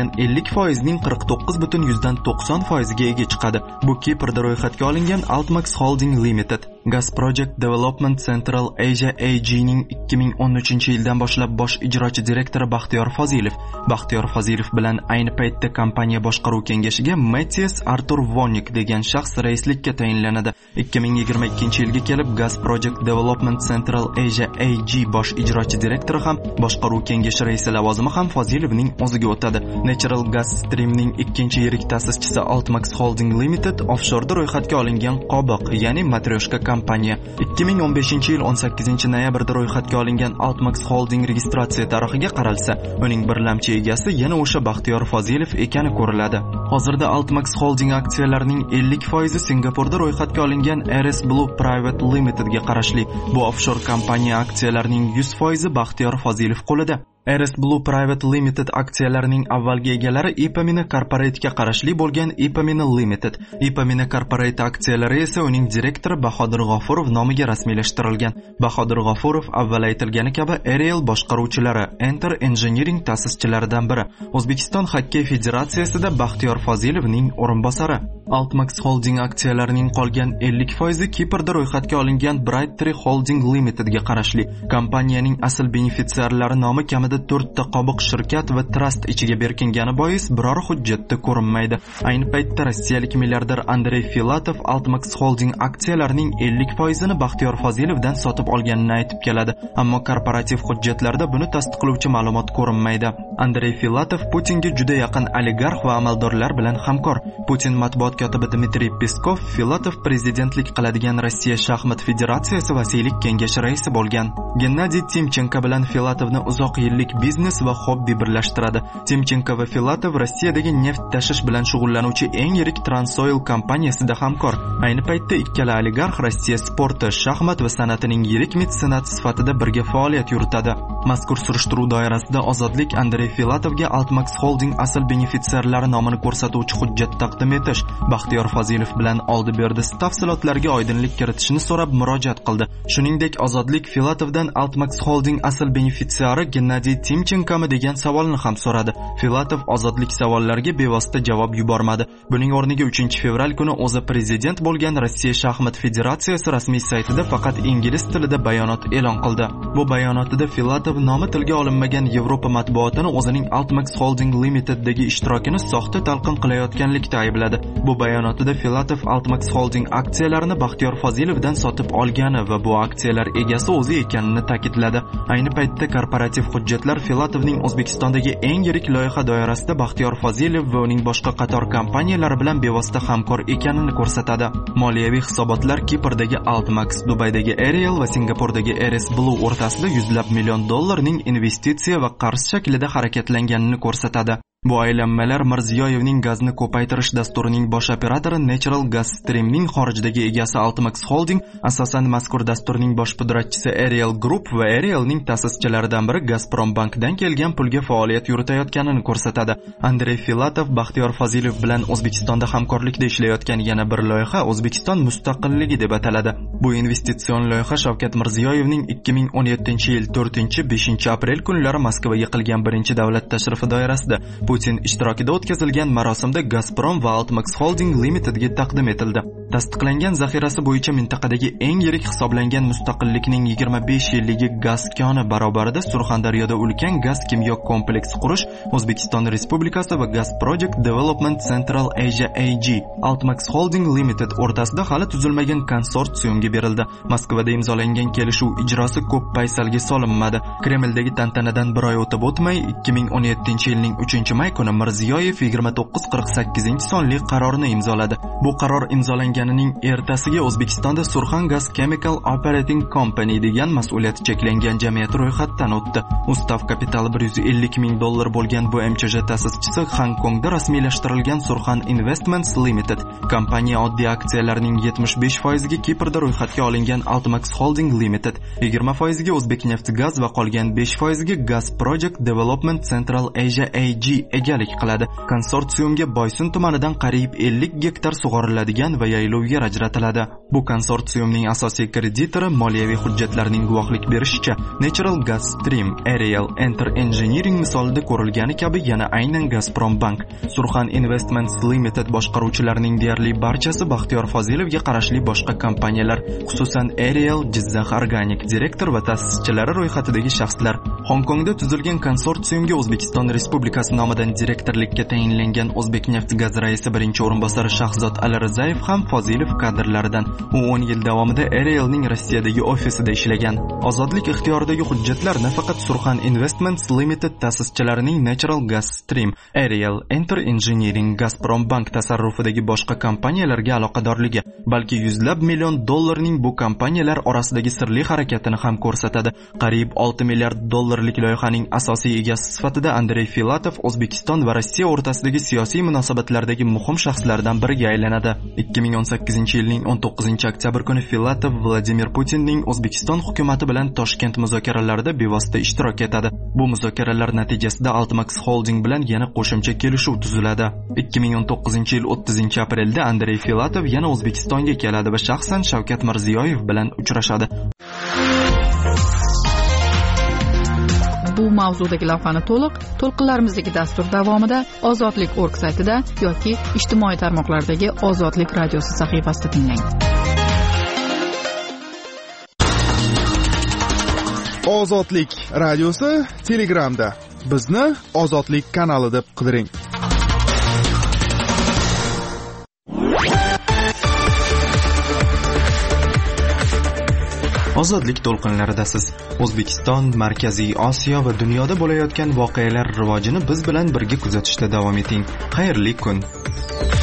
qolgan ellik foizning qirq to'qqiz butun yuzdan to'qson foiziga ega chiqadi. Bu Kiprda ro'yxatga olingan Altmax Holding Limited. Gas Project Development Central Asia A G ning ikki ming o'n uchinchi yildan boshlab bosh ijrochi direktori Baxtiyor Fozilov. Baxtiyor Fozilov bilan ayni paytda kompaniya boshqaruv kengashiga Matthias Artur Vonnik degan shaxs raislikka tayinlanadi. ikki ming yigirma ikkinchi yilga kelib Gas Project Development Central Asia A G bosh ijrochi direktori ham boshqaruv kengashi raisi lavozimi ham Fozilovning o'ziga o'tadi. Natural Gas Streamning ikkinchi yirik ta'sischisi Altmax Holding Limited offshore ro'yxatga olingan qobiq, ya'ni matryoshka kompaniya. ikki ming o'n beshinchi yil o'n sakkizinchi noyabrda ro'yxatga olingan Altmax Holding registratsiya tarixiga qaralsa, uning birlamchi egasi yana o'sha Baxtiyor Fozilov ekani ko'riladi. Hozirda Altmax Holding aksiyalarining ellik foizi Singapurda ro'yxatga olingan R S Blue Private Limited ga qarashli. Bu offshore kompaniya aksiyalarining yuz foizi Baxtiyor Fozilov qo'lida. R S Blue Private Limited aksiyalarining avvalgi egalari Ipamina Corporate'ga qarashli bo'lgan Ipamina Limited. Ipamina Corporate aksiyalari esa uning direktori Bahodir G'ofurov nomiga rasmiylashtirilgan. Bahodir G'ofurov avval aytilgani kabi Ariel boshqaruvchilari, Enter Engineering ta'sischilaridan biri. O'zbekiston Xokkey Federatsiyasida Baxtiyor Fozilovning o'rinbosari. Altmax Holding aksiyalarining qolgan ellik foizi Kiprda ro'yxatga olingan Brightree Holding Limited ga qarashli. Kompaniyaning asl benefitsiarlari nomi kamida to'rtta qobiq shirkat va trust ichiga berkingani bois biror hujjatda ko'rinmaydi. Ayni paytda rossiyalik milliarder Andrey Filatov Altmax Holding aksiyalarining ellik foizini Baxtiyor Fozilovdan sotib olganini aytib keladi, ammo korporativ hujjatlarda buni tasdiqlovchi ma'lumot ko'rinmaydi. Andrey Filatov Putinga juda yaqin oligarx va amaldorlar bilan hamkor. Putin matbuot kotibi Dmitriy Peskov Filatov prezidentlik qiladigan Rossiya shaxmat federatsiyasi vasiylik kengashi raisi bo'lgan. Gennadiy Timchenko bilan Filatovni uzoq yillik biznes va hobbi birlashtiradi. Timchenko va Filatov Rossiyadagi neft tashish bilan shug'ullanuvchi eng yirik Transoil kompaniyasida hamkor. Ayni paytda ikkala oligarx Rossiya sporti, shaxmat va san'atining yirik metsenati sifatida birga faoliyat yuritadi. Mazkur surishtiruv doirasida Ozodlik Andrey Filatovga Altmax Holding asl benefitsiarlari nomini ko'rsatuvchi hujjat taqdim etish, Baxtiyor Fozilov bilan oldi-berdi tafsilotlarga oydinlik kiritishni so'rab murojaat qildi. Shuningdek, Ozodlik Filatovdan Altmax Holding asl benefitsiari Gennadiy Timchenkomi degan savolni ham so'radi. Filatov Ozodlik savollariga bevosita javob yubormadi. Buning o'rniga uchinchi fevral kuni o'zi prezident bo'lgan Rossiya shaxmat federatsiyasi rasmiy saytida faqat ingliz tilida bayonot e'lon qildi. Bu bayonotida Filatov nomi tilga olinmagan Yevropa matbuotini o'zining Altmax Holding Limited'dagi ishtirokini soxta talqin qilayotganlikda aybladi. Bu bayonotida Filatov Altmax Holding aksiyalarini Baxtiyor Fozilovdan sotib olgani va bu aksiyalar egasi o'zi ekanini ta'kidladi. Ayni paytda korporativ hujjatlar Filatovning O'zbekistondagi eng yirik loyiha doirasida Baxtiyor Fozilov va uning boshqa qator kompaniyalari bilan bevosita hamkor ekanini ko'rsatadi. Moliyaviy hisobotlar Kiprdagi Altmax, Dubaydagi Ariel va Singapurdagi R S Blue o'rtasida yuzlab million dollarning investitsiya va qarz shaklida harakatlanganini ko'rsatadi. Bu aylanmalar Mirziyoyevning gazni ko'paytirish dasturining bosh operatori Natural Gas Streamning xorijdagi egasi Altmax Holding, asosan mazkur dasturning bosh pudratchisi Ariel Group va Arielning ta'sischilaridan biri Gazprom bankdan kelgan pulga faoliyat yuritayotganini ko'rsatadi. Andrey Filatov Baxtiyor Fozilov bilan O'zbekistonda hamkorlikda ishlayotgan yana bir loyiha O'zbekiston mustaqilligi deb ataladi. Bu investitsion loyiha Shavkat Mirziyoyevning ikki ming o'n yettinchi yil to'rtinchi beshinchi aprel kunlari Moskvaga qilgan birinchi davlat tashrifi doirasida Putin ishtirokida o'tkazilgan marosimda Gazprom va Altmax Holding Limited'ga taqdim etildi. Tasdiqlangan zaxirasi bo'yicha mintaqadagi eng yirik hisoblangan mustaqillikning yigirma besh yilligi gaz koni barobarida Surxondaryoda ulkan gaz kimyo kompleksi qurish O'zbekiston Respublikasi va Gas Project Development Central Asia A G Altmax Holding Limited o'rtasida hali tuzilmagan konsorsiumga berildi. Moskvada imzolangan kelishuv ijrosi ko'p paysalga solinmadi. Kremldagi tantanadan bir oy o'tib o'tmay ikki ming o'n yettinchi yilning uchinchi may kuni Mirziyoyev yigirma to'qqiz qirq sakkizinchi sonli qarorni imzoladi. Bu qaror imzolanganining ertasiga O'zbekistonda Surxon Gas Chemical Operating Company degan mas'uliyati cheklangan jamiyat ro'yxatdan o'tdi. Ustav kapitali bir yuz ellik ming dollar bo'lgan bu M Ch J ta'sischisi Hong Kongda rasmiylashtirilgan Surxon Investments Limited kompaniya oddiy aksiyalarining yetmish besh foiziga Kiprda ro'yxatga olingan Altmax Holding Limited, yigirma foiziga O'zbekneftgaz va qolgan besh foiziga Gas Project Development Central Asia A G egalik qiladi. Konsorsiumga Boysun tumanidan qariyb ellik gektar sug'oriladigan va yaylov yer ajratiladi. Bu konsorsiumning asosiy kreditori moliyaviy hujjatlarning guvohlik berishicha Natural Gas Stream, Aerial Enter Engineering misolida ko'rilgani kabi yana aynan Gazprom Bank, Surxon Investments Limited boshqaruvchilarining deyarli barchasi Baxtiyor Fozilovga qarashli boshqa kompaniyalar, xususan Aerial Jizzax Organic direktor va ta'sischilari ro'yxatidagi shaxslar. Hong Kongda tuzilgan konsorsiumga O'zbekiston Respublikasi nomidan direktorlikka tayinlangan O'zbekneft gaz raisi birinchi o'rinbosari Shahzod Alirizayev ham Fozilov kadrlaridan. U o'n yil davomida Aerialning Rossiyadagi ofisida ishlagan. Ozodlik ixtiyoridagi hujjatlar nafaqat Surxon Investments Limited ta'sischilarining Natural Gas Stream, Aerial Enter Engineering, Gazprom Bank tasarrufidagi boshqa kompaniyalarga aloqadorligi, balki yuzlab million dollarning bu kompaniyalar orasidagi sirli harakatini ham ko'rsatadi. Qariyb olti milliard dollarlik loyihaning asosiy egasi sifatida Andrey Filatov O'zbekiston va Rossiya o'rtasidagi siyosiy munosabatlardagi muhim shaxslardan biriga aylanadi. ikki ming o'n sakkizinchi yilning o'n to'qqizinchi oktyabr kuni Filatov Vladimir Putinning O'zbekiston hukumatı bilan Toshkent muzokaralarida bevosita ishtirok etadi. Bu muzokaralar natijasida Altmax Holding bilan yana qo'shimcha kelishuv tuziladi. ikki ming o'n to'qqizinchi yil o'ttizinchi aprelda Andrey Filatov yana O'zbekistonga keladi va shaxsan Shavkat Mirziyoyev bilan uchrashadi. Bu mavzudagi lavhani to'liq to'lqinlarimizdagi dastur davomida Ozodlik nokta org saytida yoki ijtimoiy tarmoqlardagi Ozodlik radiosi sahifasida tinglang. Ozodlik radiosi Telegramda. Bizni Ozodlik kanali deb qidiring. Ozodlik to'lqinlaridasiz. O'zbekiston, Markaziy Osiyo va dunyoda bo'layotgan voqealar rivojini biz bilan birga kuzatishda davom eting. Xayrli kun.